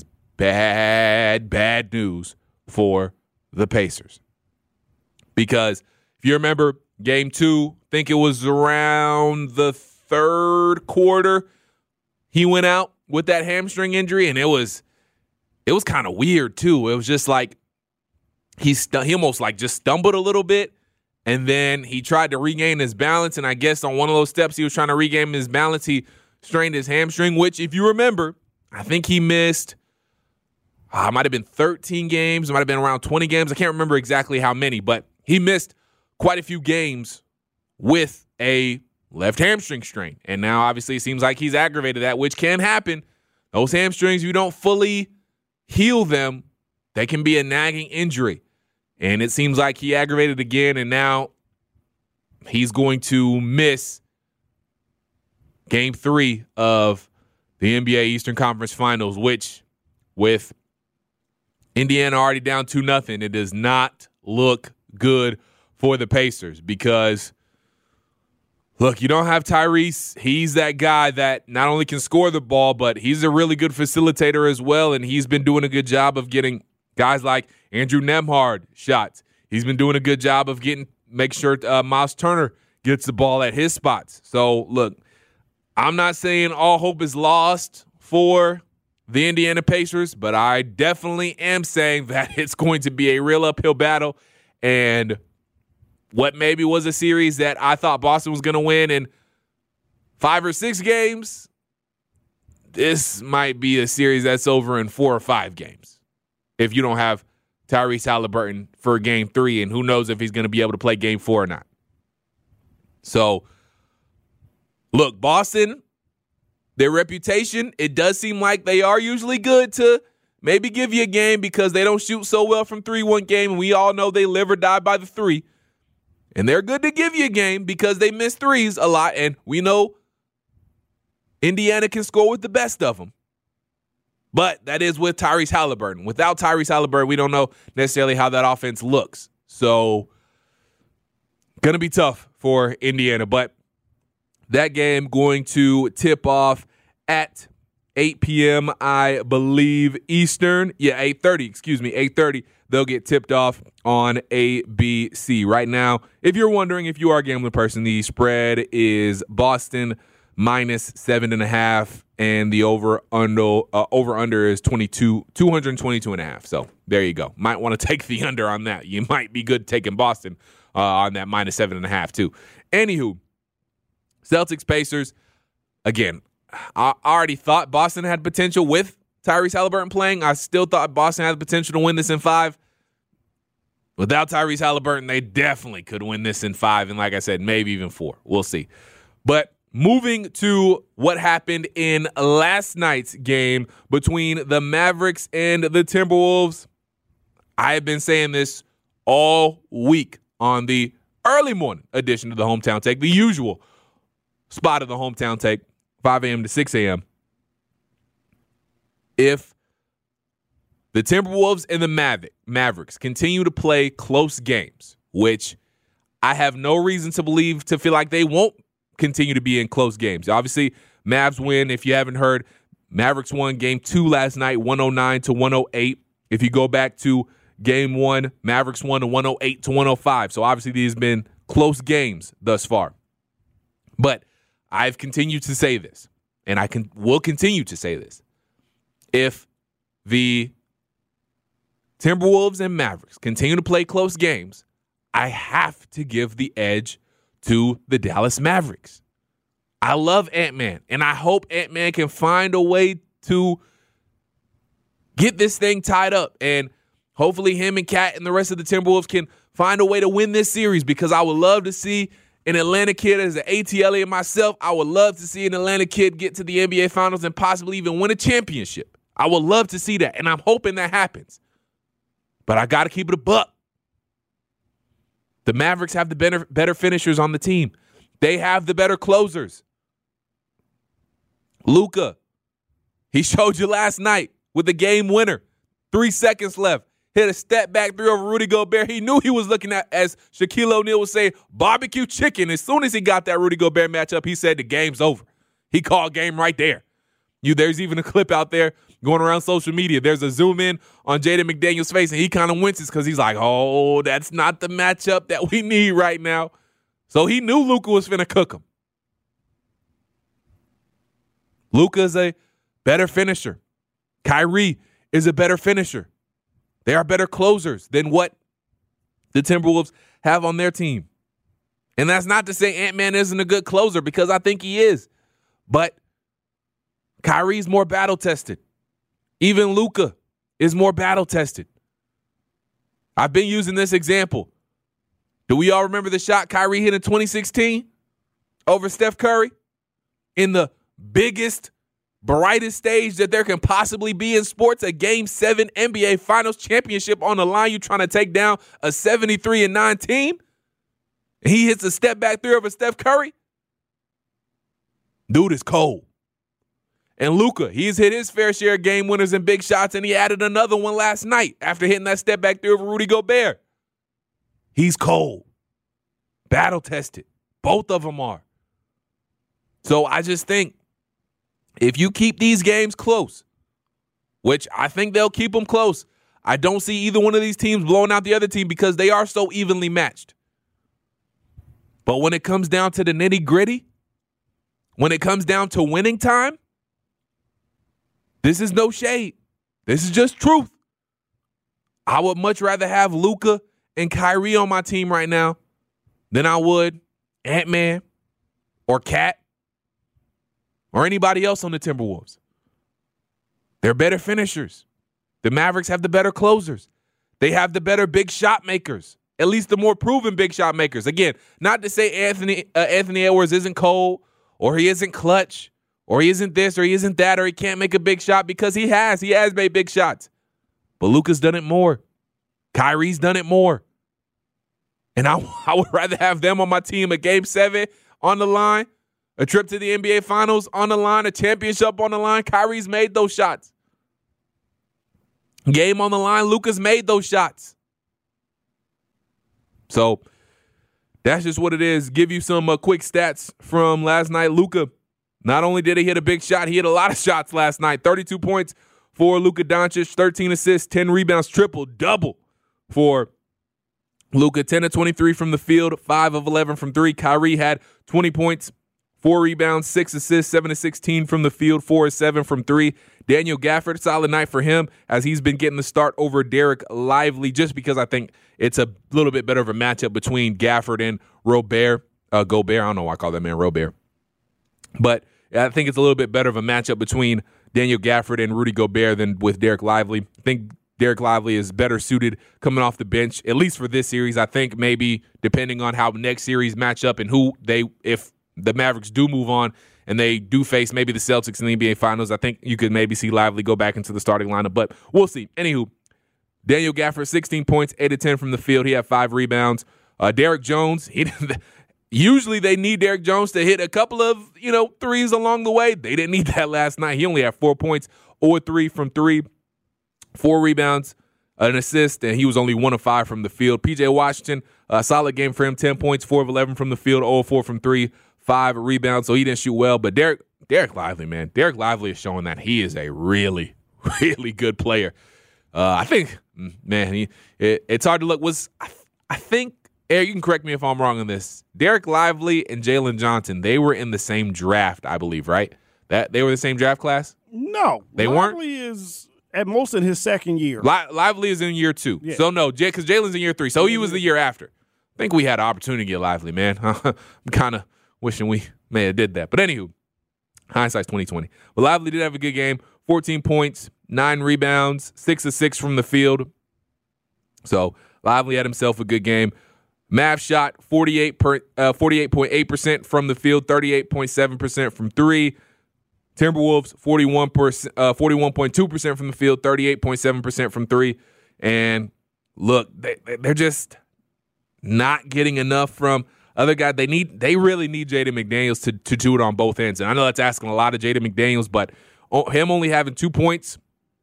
bad news for the Pacers. Because if you remember Game 2, I think it was around the third quarter, he went out with that hamstring injury, and it was kind of weird too. It was just like he almost like just stumbled a little bit, and then he tried to regain his balance, and I guess on one of those steps he was trying to regain his balance, he strained his hamstring, which if you remember, I think he missed it might have been 13 games. It might have been around 20 games. I can't remember exactly how many, but he missed quite a few games with a left hamstring strain. And now, obviously, it seems like he's aggravated that, which can happen. Those hamstrings, you don't fully heal them, they can be a nagging injury. And it seems like he aggravated again, and now he's going to miss Game 3 of the NBA Eastern Conference Finals, which, with Indiana already down 2-0, it does not look good for the Pacers because, look, you don't have Tyrese. He's that guy that not only can score the ball, but he's a really good facilitator as well, and he's been doing a good job of getting guys like Andrew Nembhard shots. He's been doing a good job of make sure Miles Turner gets the ball at his spots. So, look, I'm not saying all hope is lost for the Indiana Pacers, but I definitely am saying that it's going to be a real uphill battle. And what maybe was a series that I thought Boston was going to win in 5 or 6 games, this might be a series that's over in 4 or 5 games if you don't have Tyrese Halliburton for Game 3, and who knows if he's going to be able to play Game 4 or not. So, look, Boston, their reputation, it does seem like they are usually good to maybe give you a game because they don't shoot so well from 3 one game, and we all know they live or die by the 3. And they're good to give you a game because they miss threes a lot, and we know Indiana can score with the best of them. But that is with Tyrese Halliburton. Without Tyrese Halliburton, we don't know necessarily how that offense looks. So, going to be tough for Indiana. But that game going to tip off at 8 p.m., I believe, Eastern. Yeah, 8:30. They'll get tipped off on ABC. Right now, if you're wondering if you are a gambling person, the spread is Boston minus 7.5, and the over-under is 222.5. So there you go. Might want to take the under on that. You might be good taking Boston on that minus 7.5 too. Anywho, Celtics Pacers, again, I already thought Boston had potential with Tyrese Halliburton playing. I still thought Boston had the potential to win this in 5. Without Tyrese Halliburton, they definitely could win this in 5. And like I said, maybe even 4. We'll see. But moving to what happened in last night's game between the Mavericks and the Timberwolves. I have been saying this all week on the early morning edition of the Hometown Take, the usual spot of the Hometown Take, 5 a.m. to 6 a.m. If the Timberwolves and the Mavericks continue to play close games, which I have no reason to feel like they won't continue to be in close games. Obviously, Mavs win. If you haven't heard, Mavericks won game 2 last night, 109-108. If you go back to game 1, Mavericks won 108-105. So obviously these have been close games thus far. But I've continued to say this, and will continue to say this. If the Timberwolves and Mavericks continue to play close games, I have to give the edge to the Dallas Mavericks. I love Ant-Man, and I hope Ant-Man can find a way to get this thing tied up, and hopefully him and Cat and the rest of the Timberwolves can find a way to win this series, because I would love to see an Atlanta kid as an ATL and myself. I would love to see an Atlanta kid get to the NBA Finals and possibly even win a championship. I would love to see that, and I'm hoping that happens. But I got to keep it a buck. The Mavericks have the better finishers on the team. They have the better closers. Luka, he showed you last night with the game winner. 3 seconds left. Hit a step back three over Rudy Gobert. He knew he was looking at, as Shaquille O'Neal would say, barbecue chicken. As soon as he got that Rudy Gobert matchup, he said the game's over. He called game right there. There's even a clip out there going around social media. There's a zoom in on Jaden McDaniels' face, and he kind of winces because he's like, oh, that's not the matchup that we need right now. So he knew Luka was finna cook him. Luka is a better finisher. Kyrie is a better finisher. They are better closers than what the Timberwolves have on their team. And that's not to say Ant-Man isn't a good closer, because I think he is. But Kyrie's more battle-tested. Even Luka is more battle-tested. I've been using this example. Do we all remember the shot Kyrie hit in 2016 over Steph Curry? In the biggest, brightest stage that there can possibly be in sports, a Game 7 NBA Finals championship on the line. You trying to take down a 73-9 team? And he hits a step-back three over Steph Curry? Dude is cold. And Luka, he's hit his fair share of game winners and big shots, and he added another one last night after hitting that step back three over Rudy Gobert. He's cold. Battle-tested. Both of them are. So I just think if you keep these games close, which I think they'll keep them close, I don't see either one of these teams blowing out the other team because they are so evenly matched. But when it comes down to the nitty-gritty, when it comes down to winning time, this is no shade. This is just truth. I would much rather have Luka and Kyrie on my team right now than I would Ant-Man or Cat or anybody else on the Timberwolves. They're better finishers. The Mavericks have the better closers. They have the better big shot makers, at least the more proven big shot makers. Again, not to say Anthony Edwards isn't cold or he isn't clutch, or he isn't this, or he isn't that, or he can't make a big shot, because he has. He has made big shots. But Luka's done it more. Kyrie's done it more. And I would rather have them on my team, a Game 7 on the line, a trip to the NBA Finals on the line, a championship on the line. Kyrie's made those shots. Game on the line, Luka's made those shots. So that's just what it is. Give you some quick stats from last night. Luka, not only did he hit a big shot, he hit a lot of shots last night. 32 points for Luka Doncic, 13 assists, 10 rebounds, triple-double for Luka. 10 of 23 from the field, 5 of 11 from 3. Kyrie had 20 points, 4 rebounds, 6 assists, 7 of 16 from the field, 4 of 7 from 3. Daniel Gafford, solid night for him as he's been getting the start over Derek Lively, just because I think it's a little bit better of a matchup between Gafford and Gobert. I don't know why I call that man Robert. But I think it's a little bit better of a matchup between Daniel Gafford and Rudy Gobert than with Derek Lively. I think Derek Lively is better suited coming off the bench, at least for this series. I think maybe depending on how next series match up and who they, if the Mavericks do move on and they do face maybe the Celtics in the NBA Finals, I think you could maybe see Lively go back into the starting lineup, but we'll see. Anywho, Daniel Gafford, 16 points, 8 of 10 from the field. He had 5 rebounds. Derek Jones, usually they need Derek Jones to hit a couple of, threes along the way. They didn't need that last night. He only had 4 points, 0-3 from 3, 4 rebounds, an assist, and he was only 1 of 5 from the field. PJ Washington, a solid game for him, 10 points, 4 of 11 from the field, 0-4 from 3, 5 rebounds, so he didn't shoot well. But Derek Lively, man, Derek Lively is showing that he is a really, really good player. I think, man, it's hard to look. I think, Eric, you can correct me if I'm wrong on this. Derek Lively and Jalen Johnson, they were in the same draft, I believe, right? That they were the same draft class? No. They Lively is at most in his second year. Lively is in year 2. Yeah. So, no, because Jalen's in year 3. So he was the year after. I think we had an opportunity to get Lively, man. I'm kind of wishing we may have did that. But anywho, hindsight's 20/20. But Lively did have a good game. 14 points, 9 rebounds, 6 of 6 from the field. So Lively had himself a good game. Mav shot 48.8% from the field, 38.7% from 3. Timberwolves 41.2% from the field, 38.7% from 3. And look, they're just not getting enough from other guys. They really need Jaden McDaniels to do it on both ends. And I know that's asking a lot of Jaden McDaniels, but him only having 2 points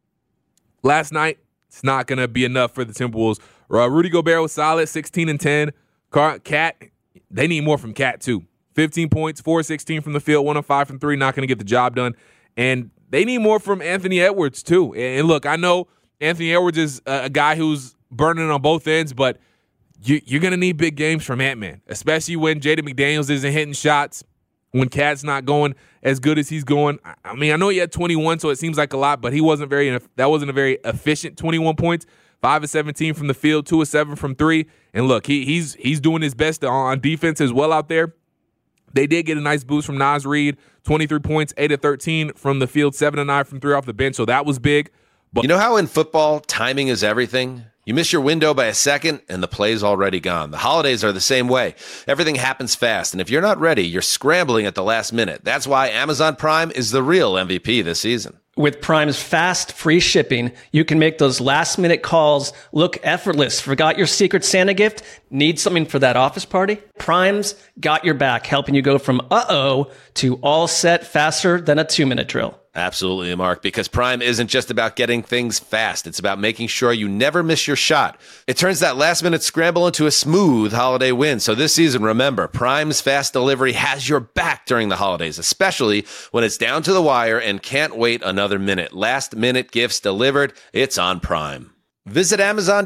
last night, it's not going to be enough for the Timberwolves. Rudy Gobert was solid, 16 and 10. Cat, they need more from Cat too. 15 points, 4-16 from the field, 1 of 5 from 3, not going to get the job done. And they need more from Anthony Edwards too. And look, I know Anthony Edwards is a guy who's burning on both ends, but you're going to need big games from Ant-Man, especially when Jaden McDaniels isn't hitting shots, when Cat's not going as good as he's going. I mean, I know he had 21, so it seems like a lot, but that wasn't a very efficient 21 points. 5 of 17 from the field, 2 of 7 from 3. And look, he's doing his best on defense as well out there. They did get a nice boost from Naz Reid, 23 points, 8 of 13 from the field, 7 of 9 from 3 off the bench, so that was big. But you know how in football, timing is everything? You miss your window by a second, and the play's already gone. The holidays are the same way. Everything happens fast, and if you're not ready, you're scrambling at the last minute. That's why Amazon Prime is the real MVP this season. With Prime's fast, free shipping, you can make those last-minute calls look effortless. Forgot your Secret Santa gift? Need something for that office party? Prime's got your back, helping you go from uh-oh to all set faster than a 2-minute drill. Absolutely, Mark, because Prime isn't just about getting things fast. It's about making sure you never miss your shot. It turns that last-minute scramble into a smooth holiday win. So this season, remember, Prime's fast delivery has your back during the holidays, especially when it's down to the wire and can't wait another minute. Last-minute gifts delivered. It's on Prime. Visit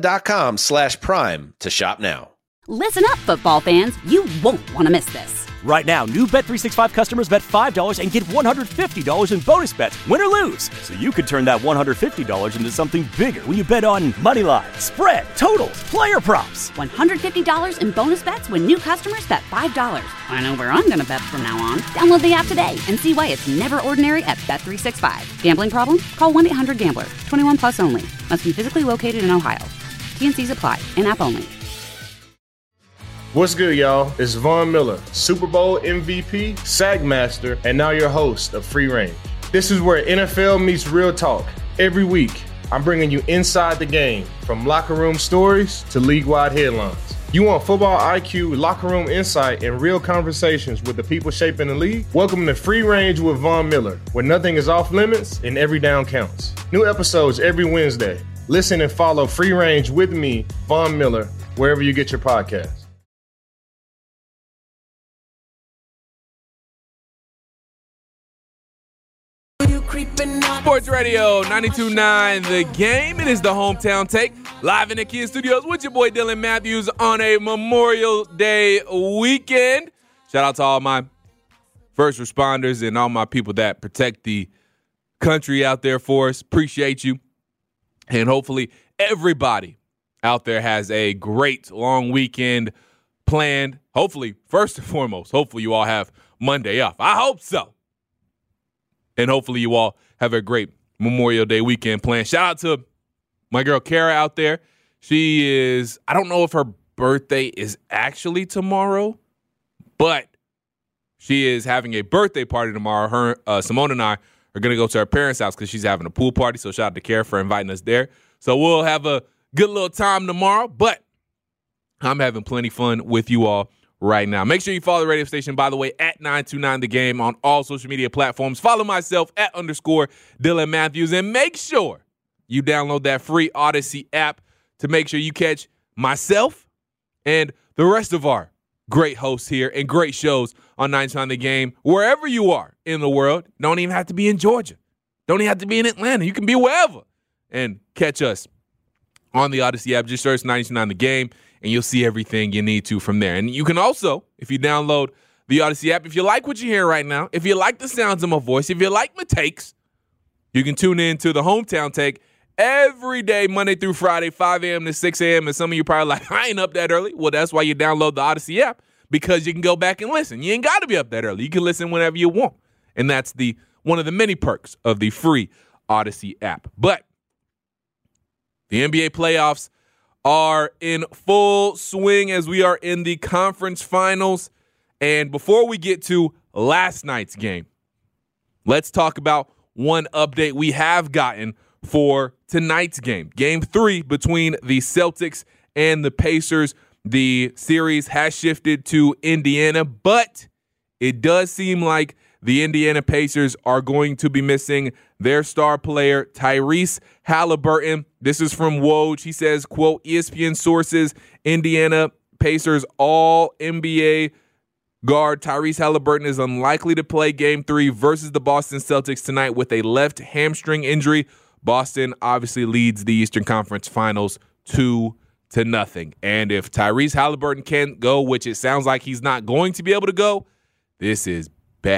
Amazon.com/Prime to shop now. Listen up, football fans. You won't want to miss this. Right now, new Bet365 customers bet $5 and get $150 in bonus bets, win or lose. So you could turn that $150 into something bigger when you bet on moneyline, spread, totals, player props. $150 in bonus bets when new customers bet $5. I know where I'm going to bet from now on. Download the app today and see why it's never ordinary at Bet365. Gambling problem? Call 1-800-GAMBLER. 21 plus only. Must be physically located in Ohio. T&Cs apply. In-app only. What's good, y'all? It's Von Miller, Super Bowl MVP, Sack Master, and now your host of Free Range. This is where NFL meets real talk. Every week, I'm bringing you inside the game, from locker room stories to league-wide headlines. You want football IQ, locker room insight, and real conversations with the people shaping the league? Welcome to Free Range with Von Miller, where nothing is off limits and every down counts. New episodes every Wednesday. Listen and follow Free Range with me, Von Miller, wherever you get your podcasts. Sports Radio 92.9 The Game. It is the Hometown Take, live in the Kia Studios with your boy Dylan Matthews on a Memorial Day weekend. Shout out to all my first responders and all my people that protect the country out there for us. Appreciate you. And hopefully everybody out there has a great long weekend planned. Hopefully, first and foremost, hopefully you all have Monday off. I hope so. And hopefully you all have a great Memorial Day weekend planned. Shout out to my girl Kara out there. She is, I don't know if her birthday is actually tomorrow, but She is having a birthday party tomorrow. Her, Simone and I are going to go to her parents' house because she's having a pool party. So shout out to Kara for inviting us there. So we'll have a good little time tomorrow. But I'm having plenty fun with you all right now. Make sure you follow the radio station, by the way, at 929 The Game on all social media platforms. Follow myself at _Dylan Matthews. And make sure you download that free Odyssey app to make sure you catch myself and the rest of our great hosts here and great shows on 929 The Game wherever you are in the world. Don't even have to be in Georgia. Don't even have to be in Atlanta. You can be wherever and catch us on the Odyssey app. Just search 929 The Game, and you'll see everything you need to from there. And you can also, if you download the Odyssey app, if you like what you hear right now, if you like the sounds of my voice, if you like my takes, you can tune in to the Hometown Take every day, Monday through Friday, 5 a.m. to 6 a.m. And some of you probably like, I ain't up that early. Well, that's why you download the Odyssey app, because you can go back and listen. You ain't got to be up that early. You can listen whenever you want. And that's one of the many perks of the free Odyssey app. But the NBA playoffs are in full swing as we are in the conference finals. And before we get to last night's game, let's talk about one update we have gotten for tonight's game. Game 3 between the Celtics and the Pacers. The series has shifted to Indiana, but it does seem like the Indiana Pacers are going to be missing their star player, Tyrese Halliburton. This is from Woj. He says, quote, ESPN sources, Indiana Pacers All-NBA guard Tyrese Halliburton is unlikely to play Game 3 versus the Boston Celtics tonight with a left hamstring injury. Boston obviously leads the Eastern Conference Finals 2-0. And if Tyrese Halliburton can't go, which it sounds like he's not going to be able to go, this is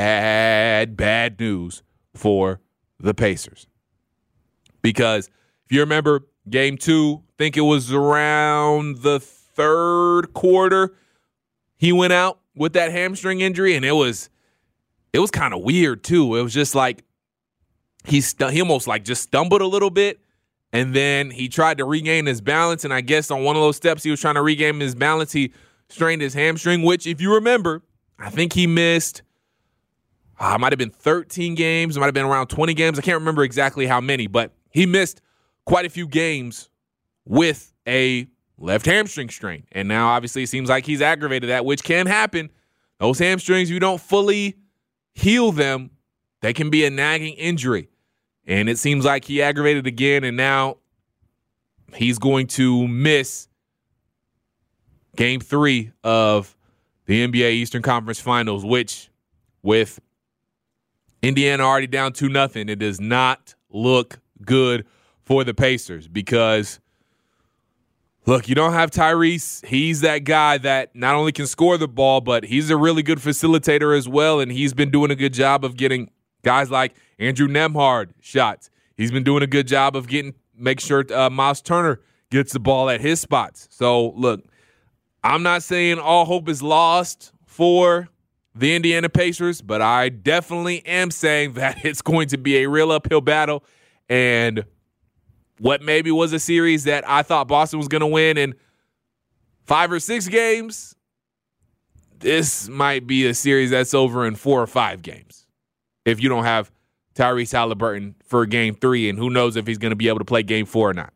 bad news for the Pacers. Because if you remember Game 2, I think it was around the third quarter, he went out with that hamstring injury, and it was kind of weird too. It was just like he almost like just stumbled a little bit, and then he tried to regain his balance, and I guess on one of those steps he was trying to regain his balance, he strained his hamstring, which if you remember, I think he missed it might have been 13 games. It might have been around 20 games. I can't remember exactly how many, but he missed quite a few games with a left hamstring strain. And now, obviously, it seems like he's aggravated that, which can happen. Those hamstrings, you don't fully heal them, they can be a nagging injury. And it seems like he aggravated again, and now he's going to miss Game 3 of the NBA Eastern Conference Finals, which, with Indiana already down 2-0, it does not look good for the Pacers because, look, you don't have Tyrese. He's that guy that not only can score the ball, but he's a really good facilitator as well, and he's been doing a good job of getting guys like Andrew Nembhard shots. He's been doing a good job of make sure Miles Turner gets the ball at his spots. So, look, I'm not saying all hope is lost for the Indiana Pacers, but I definitely am saying that it's going to be a real uphill battle. And what maybe was a series that I thought Boston was going to win in 5 or 6 games, this might be a series that's over in 4 or 5 games if you don't have Tyrese Halliburton for Game 3, and who knows if he's going to be able to play Game 4 or not.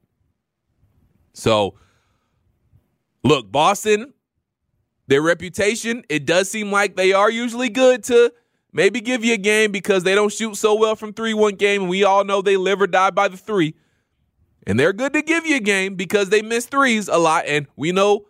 So, look, Boston, their reputation, it does seem like they are usually good to maybe give you a game because they don't shoot so well from 3 one game, and we all know they live or die by the 3. And they're good to give you a game because they miss threes a lot, and we know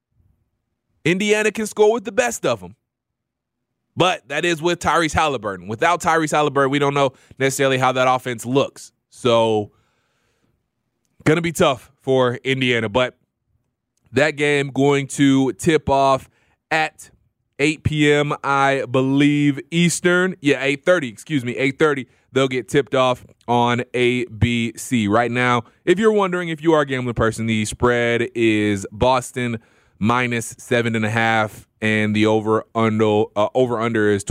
Indiana can score with the best of them. But that is with Tyrese Halliburton. Without Tyrese Halliburton, we don't know necessarily how that offense looks. So, going to be tough for Indiana, but that game going to tip off at 8 p.m., I believe, Eastern. Yeah, 8:30. They'll get tipped off on ABC. Right now, if you're wondering if you are a gambling person, the spread is Boston minus 7.5, and the over-under is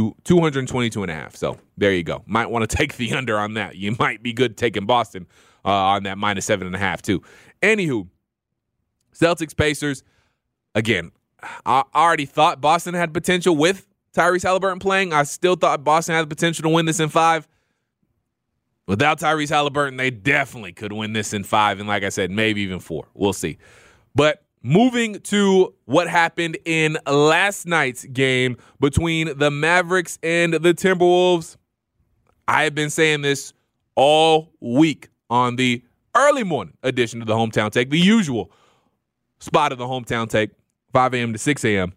222.5. So there you go. Might want to take the under on that. You might be good taking Boston on that minus 7.5 too. Anywho, Celtics Pacers, again, I already thought Boston had potential with Tyrese Halliburton playing, I still thought Boston had the potential to win this in 5. Without Tyrese Halliburton, they definitely could win this in 5. And like I said, maybe even 4. We'll see. But moving to what happened in last night's game between the Mavericks and the Timberwolves, I have been saying this all week on the early morning edition of the Hometown Take, the usual spot of the Hometown Take, 5 a.m. to 6 a.m.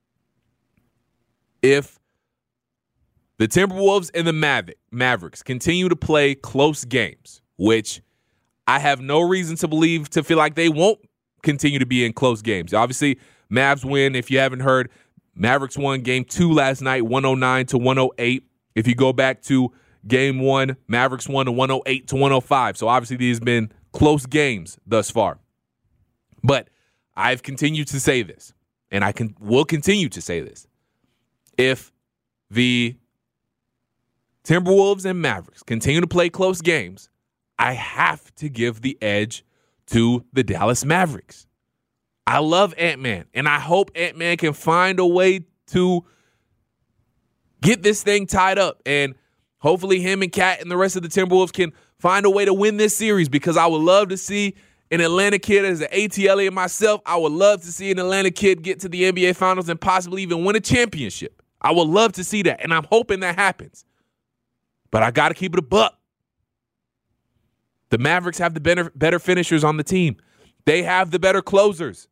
If the Timberwolves and the Mavericks continue to play close games, which I have no reason to feel like they won't continue to be in close games. Obviously, Mavs win. If you haven't heard, Mavericks won game 2 last night, 109-108. If you go back to game 1, Mavericks won 108-105. So obviously these have been close games thus far. But I've continued to say this, and will continue to say this. If the Timberwolves and Mavericks continue to play close games, I have to give the edge to the Dallas Mavericks. I love Ant-Man, and I hope Ant-Man can find a way to get this thing tied up, and hopefully him and Cat and the rest of the Timberwolves can find a way to win this series, because I would love to see an Atlanta kid as an ATL and myself. I would love to see an Atlanta kid get to the NBA Finals and possibly even win a championship. I would love to see that, and I'm hoping that happens. But I got to keep it a buck. The Mavericks have the better finishers on the team. They have the better closers.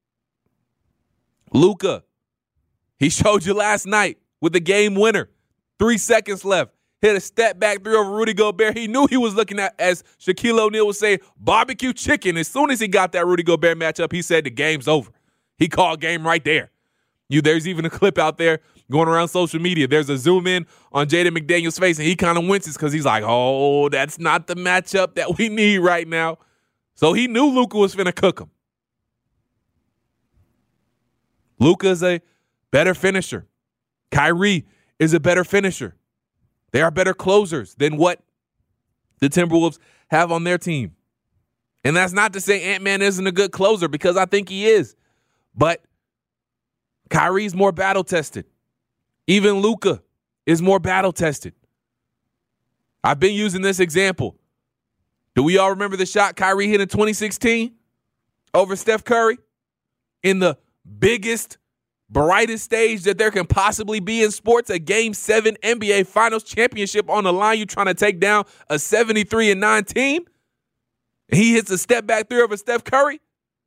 Luka, he showed you last night with the game winner. 3 seconds left. Hit a step back 3 over Rudy Gobert. He knew he was looking at, as Shaquille O'Neal would say, barbecue chicken. As soon as he got that Rudy Gobert matchup, he said the game's over. He called game right there. There's even a clip out there going around social media. There's a zoom in on Jaden McDaniels' face, and he kind of winces because he's like, oh, that's not the matchup that we need right now. So he knew Luka was finna cook him. Luka is a better finisher. Kyrie is a better finisher. They are better closers than what the Timberwolves have on their team. And that's not to say Ant-Man isn't a good closer, because I think he is. But Kyrie's more battle-tested. Even Luka is more battle-tested. I've been using this example. Do we all remember the shot Kyrie hit in 2016 over Steph Curry? In the biggest, brightest stage that there can possibly be in sports, a Game 7 NBA Finals championship on the line. You're trying to take down a 73-9 team? And he hits a step-back 3 over Steph Curry?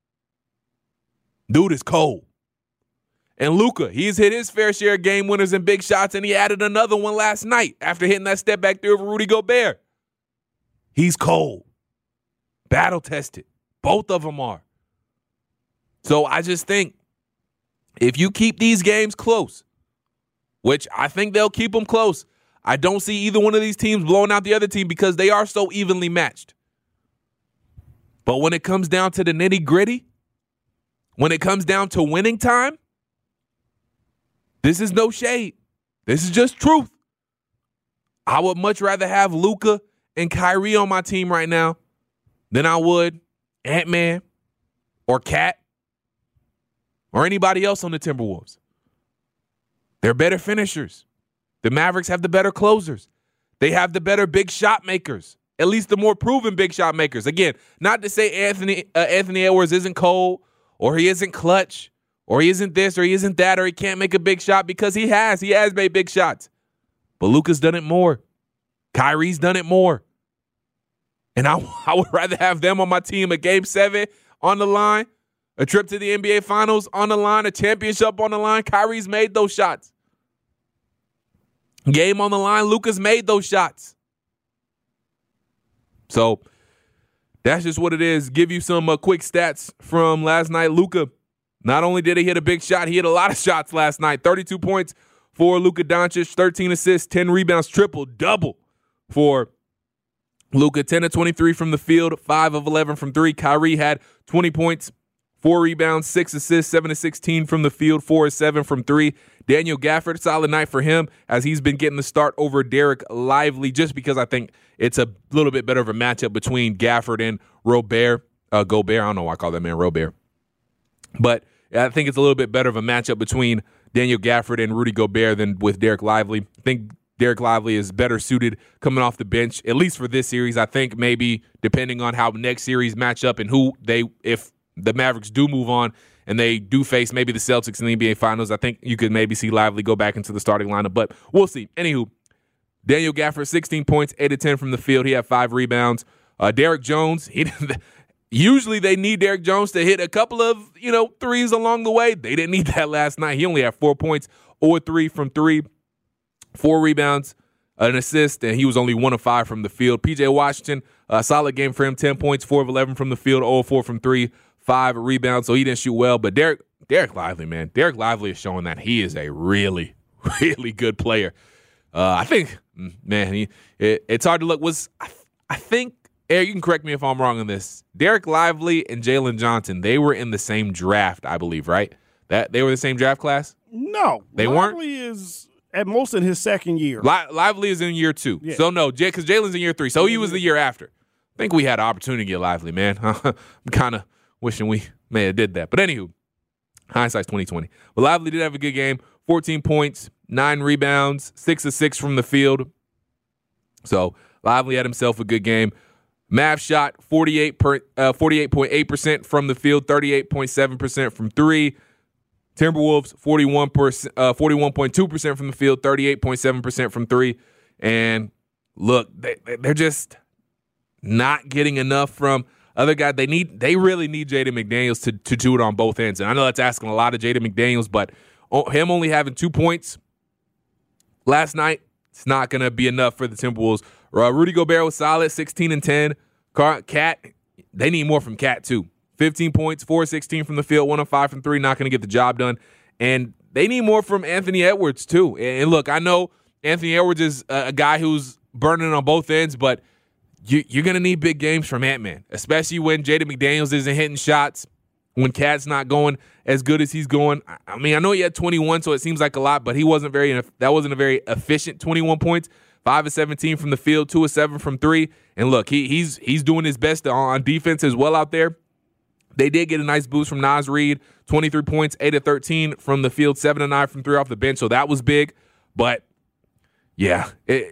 Dude is cold. And Luka, he's hit his fair share of game winners and big shots, and he added another one last night after hitting that step-back 3 over Rudy Gobert. He's cold. Battle-tested. Both of them are. So I just think if you keep these games close, which I think they'll keep them close, I don't see either one of these teams blowing out the other team because they are so evenly matched. But when it comes down to the nitty-gritty, when it comes down to winning time, this is no shade. This is just truth. I would much rather have Luka and Kyrie on my team right now than I would Ant-Man or Cat or anybody else on the Timberwolves. They're better finishers. The Mavericks have the better closers. They have the better big shot makers, at least the more proven big shot makers. Again, not to say Anthony Edwards isn't cold or he isn't clutch or he isn't this or he isn't that or he can't make a big shot, because he has. He has made big shots. But Luka's done it more. Kyrie's done it more. And I would rather have them on my team, a Game 7 on the line, a trip to the NBA Finals on the line, a championship on the line. Kyrie's made those shots. Game on the line, Luka's made those shots. So that's just what it is. Give you some quick stats from last night. Luka, not only did he hit a big shot, he hit a lot of shots last night. 32 points for Luka Doncic, 13 assists, 10 rebounds, triple-double for Luka. 10 of 23 from the field, 5 of 11 from 3. Kyrie had 20 points, 4 rebounds, 6 assists, 7 of 16 from the field, 4 of 7 from 3. Daniel Gafford, solid night for him as he's been getting the start over Derek Lively, just because I think it's a little bit better of a matchup between Gafford and Gobert. I don't know why I call that man Robert. But I think it's a little bit better of a matchup between Daniel Gafford and Rudy Gobert than with Derek Lively. I think Derek Lively is better suited coming off the bench, at least for this series. I think maybe depending on how next series match up and if the Mavericks do move on and they do face maybe the Celtics in the NBA Finals, I think you could maybe see Lively go back into the starting lineup, but we'll see. Anywho, Daniel Gafford, 16 points, 8 of 10 from the field. He had 5 rebounds. Derek Jones, usually they need Derek Jones to hit a couple of, threes along the way. They didn't need that last night. He only had 4 points, 0-3 from 3, 4 rebounds, an assist, and he was only 1 of 5 from the field. PJ Washington, a solid game for him, 10 points, 4 of 11 from the field, 0-4 from 3, 5 rebounds, so he didn't shoot well. But Derek Lively, man, Derek Lively is showing that he is a really, really good player. I think, man, it's hard to look. I think, Eric, you can correct me if I'm wrong on this. Derek Lively and Jalen Johnson, they were in the same draft, I believe, right? That they were the same draft class? No. They weren't? Lively is at most in his second year. Lively is in year 2. Yeah. So, no, because Jalen's in year 3. So he was the year after. I think we had an opportunity to get Lively, man. I'm kind of wishing we may have did that. But anywho, hindsight's 2020. But Lively did have a good game. 14 points, 9 rebounds, 6 of 6 from the field. So Lively had himself a good game. Mavs shot 48.8% from the field, 38.7% from 3. Timberwolves 41.2% from the field, 38.7% from 3. And look, they're just not getting enough from other guys. They really need Jaden McDaniels to do it on both ends. And I know that's asking a lot of Jaden McDaniels, but him only having 2 points last night, it's not going to be enough for the Timberwolves. Rudy Gobert was solid, 16 and 10. Cat, they need more from Cat too. 15 points, 4 of 16 from the field, 1 of 5 from 3, not going to get the job done. And they need more from Anthony Edwards too. And look, I know Anthony Edwards is a guy who's burning on both ends, but you're going to need big games from Ant-Man, especially when Jaden McDaniels isn't hitting shots, when Cat's not going as good as he's going. I mean, I know he had 21, so it seems like a lot, but that wasn't a very efficient 21 points. 5 of 17 from the field, 2 of 7 from 3. And look, he's doing his best on defense as well out there. They did get a nice boost from Naz Reid, 23 points, 8 of 13 from the field, 7 of 9 from 3 off the bench, so that was big. But, yeah,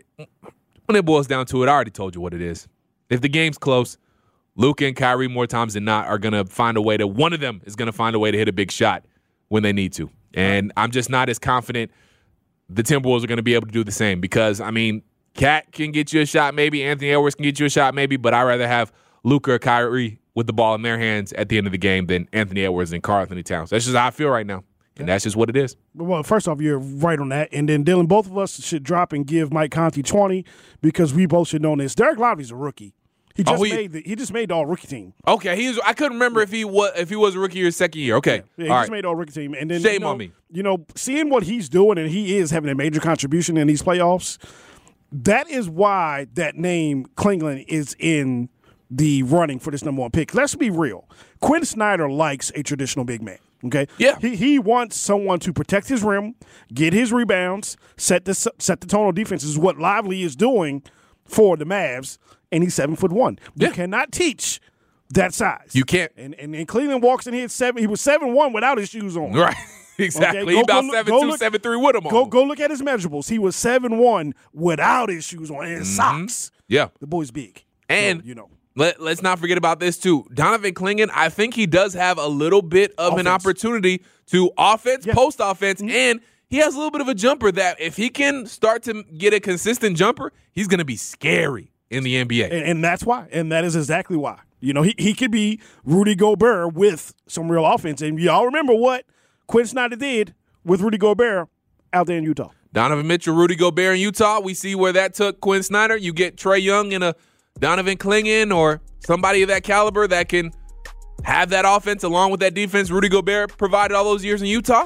when it boils down to it, I already told you what it is. If the game's close, Luka and Kyrie more times than not are going to find a way to – one of them is going to find a way to hit a big shot when they need to. And I'm just not as confident the Timberwolves are going to be able to do the same because, I mean, Cat can get you a shot maybe, Anthony Edwards can get you a shot maybe, but I'd rather have Luka or Kyrie with the ball in their hands at the end of the game than Anthony Edwards and Karl-Anthony Towns. That's just how I feel right now, and that's just what it is. Well, first off, you're right on that. And then, Dylan, both of us should drop and give Mike Conti 20 because we both should know this. Derek Lively's a rookie. He just made the all-rookie team. Okay, I couldn't remember if he was a rookie or his second year. Okay, yeah, he just made the all-rookie team. And then shame on me. Seeing what he's doing, and he is having a major contribution in these playoffs. That is why that name Klingler is in the running for this number 1 pick. Let's be real. Quinn Snyder likes a traditional big man. Okay. Yeah. He wants someone to protect his rim, get his rebounds, set the tone on defense. This is what Lively is doing for the Mavs. And he's 7'1". Yeah. You cannot teach that size. You can't. And Cleveland walks in here at 7. He was 7'1" without his shoes on. Right. Exactly. Okay? He about 7'2", 7'3" with him on. Go look at his measurables. He was 7'1" without his shoes on and socks. Yeah. The boy's big. And so, let's not forget about this too. Donovan Clingan, I think he does have a little bit of an opportunity to post offense, and he has a little bit of a jumper that if he can start to get a consistent jumper, he's going to be scary in the NBA. And that's why. And that is exactly why. He could be Rudy Gobert with some real offense. And y'all remember what Quinn Snyder did with Rudy Gobert out there in Utah. Donovan Mitchell, Rudy Gobert in Utah. We see where that took Quinn Snyder. You get Trae Young and a Donovan Clingan or somebody of that caliber that can have that offense along with that defense Rudy Gobert provided all those years in Utah.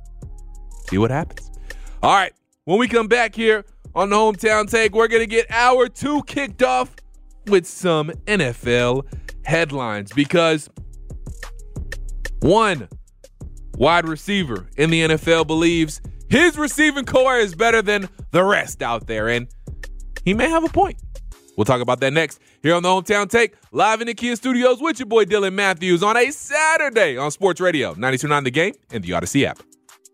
See what happens. All right. When we come back here on the Hometown Take, we're going to get hour 2 kicked off with some NFL headlines because one wide receiver in the NFL believes his receiving core is better than the rest out there, and he may have a point. We'll talk about that next here on the Hometown Take, live in the Kia Studios with your boy Dylan Matthews on a Saturday on Sports Radio 92.9 The Game and the Odyssey app.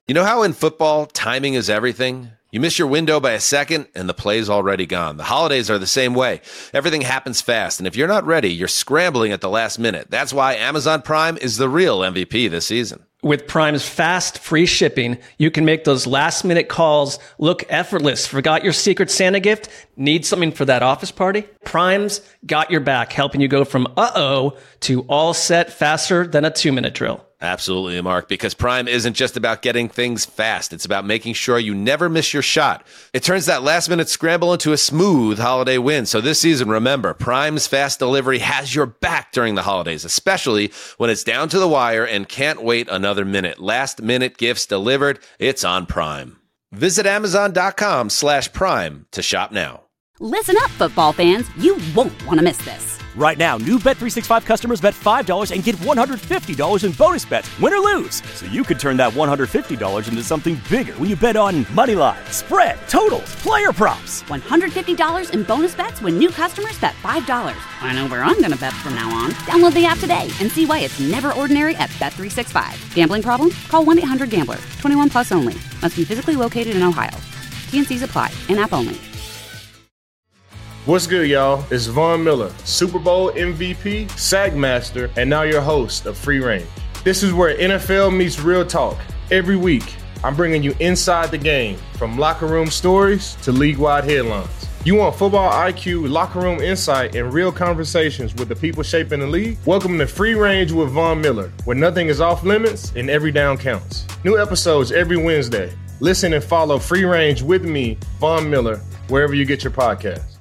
You know how in football, timing is everything? You miss your window by a second, and the play's already gone. The holidays are the same way. Everything happens fast, and if you're not ready, you're scrambling at the last minute. That's why Amazon Prime is the real MVP this season. With Prime's fast, free shipping, you can make those last-minute calls look effortless. Forgot your Secret Santa gift? Need something for that office party? Prime's got your back, helping you go from uh-oh to all set faster than a 2-minute drill. Absolutely, Mark, because Prime isn't just about getting things fast. It's about making sure you never miss your shot. It turns that last-minute scramble into a smooth holiday win. So this season, remember, Prime's fast delivery has your back during the holidays, especially when it's down to the wire and can't wait another minute. Last-minute gifts delivered, it's on Prime. Visit Amazon.com/Prime to shop now. Listen up, football fans. You won't want to miss this. Right now, new Bet365 customers bet $5 and get $150 in bonus bets, win or lose. So you could turn that $150 into something bigger when you bet on money line, spread, totals, player props. $150 in bonus bets when new customers bet $5. I know where I'm going to bet from now on. Download the app today and see why it's never ordinary at Bet365. Gambling problem? Call 1-800-GAMBLER. 21 plus only. Must be physically located in Ohio. T&Cs apply. In-app only. What's good, y'all? It's Von Miller, Super Bowl MVP, Sack Master, and now your host of Free Range. This is where NFL meets real talk. Every week, I'm bringing you inside the game, from locker room stories to league-wide headlines. You want football IQ, locker room insight, and real conversations with the people shaping the league? Welcome to Free Range with Von Miller, where nothing is off limits and every down counts. New episodes every Wednesday. Listen and follow Free Range with me, Von Miller, wherever you get your podcasts.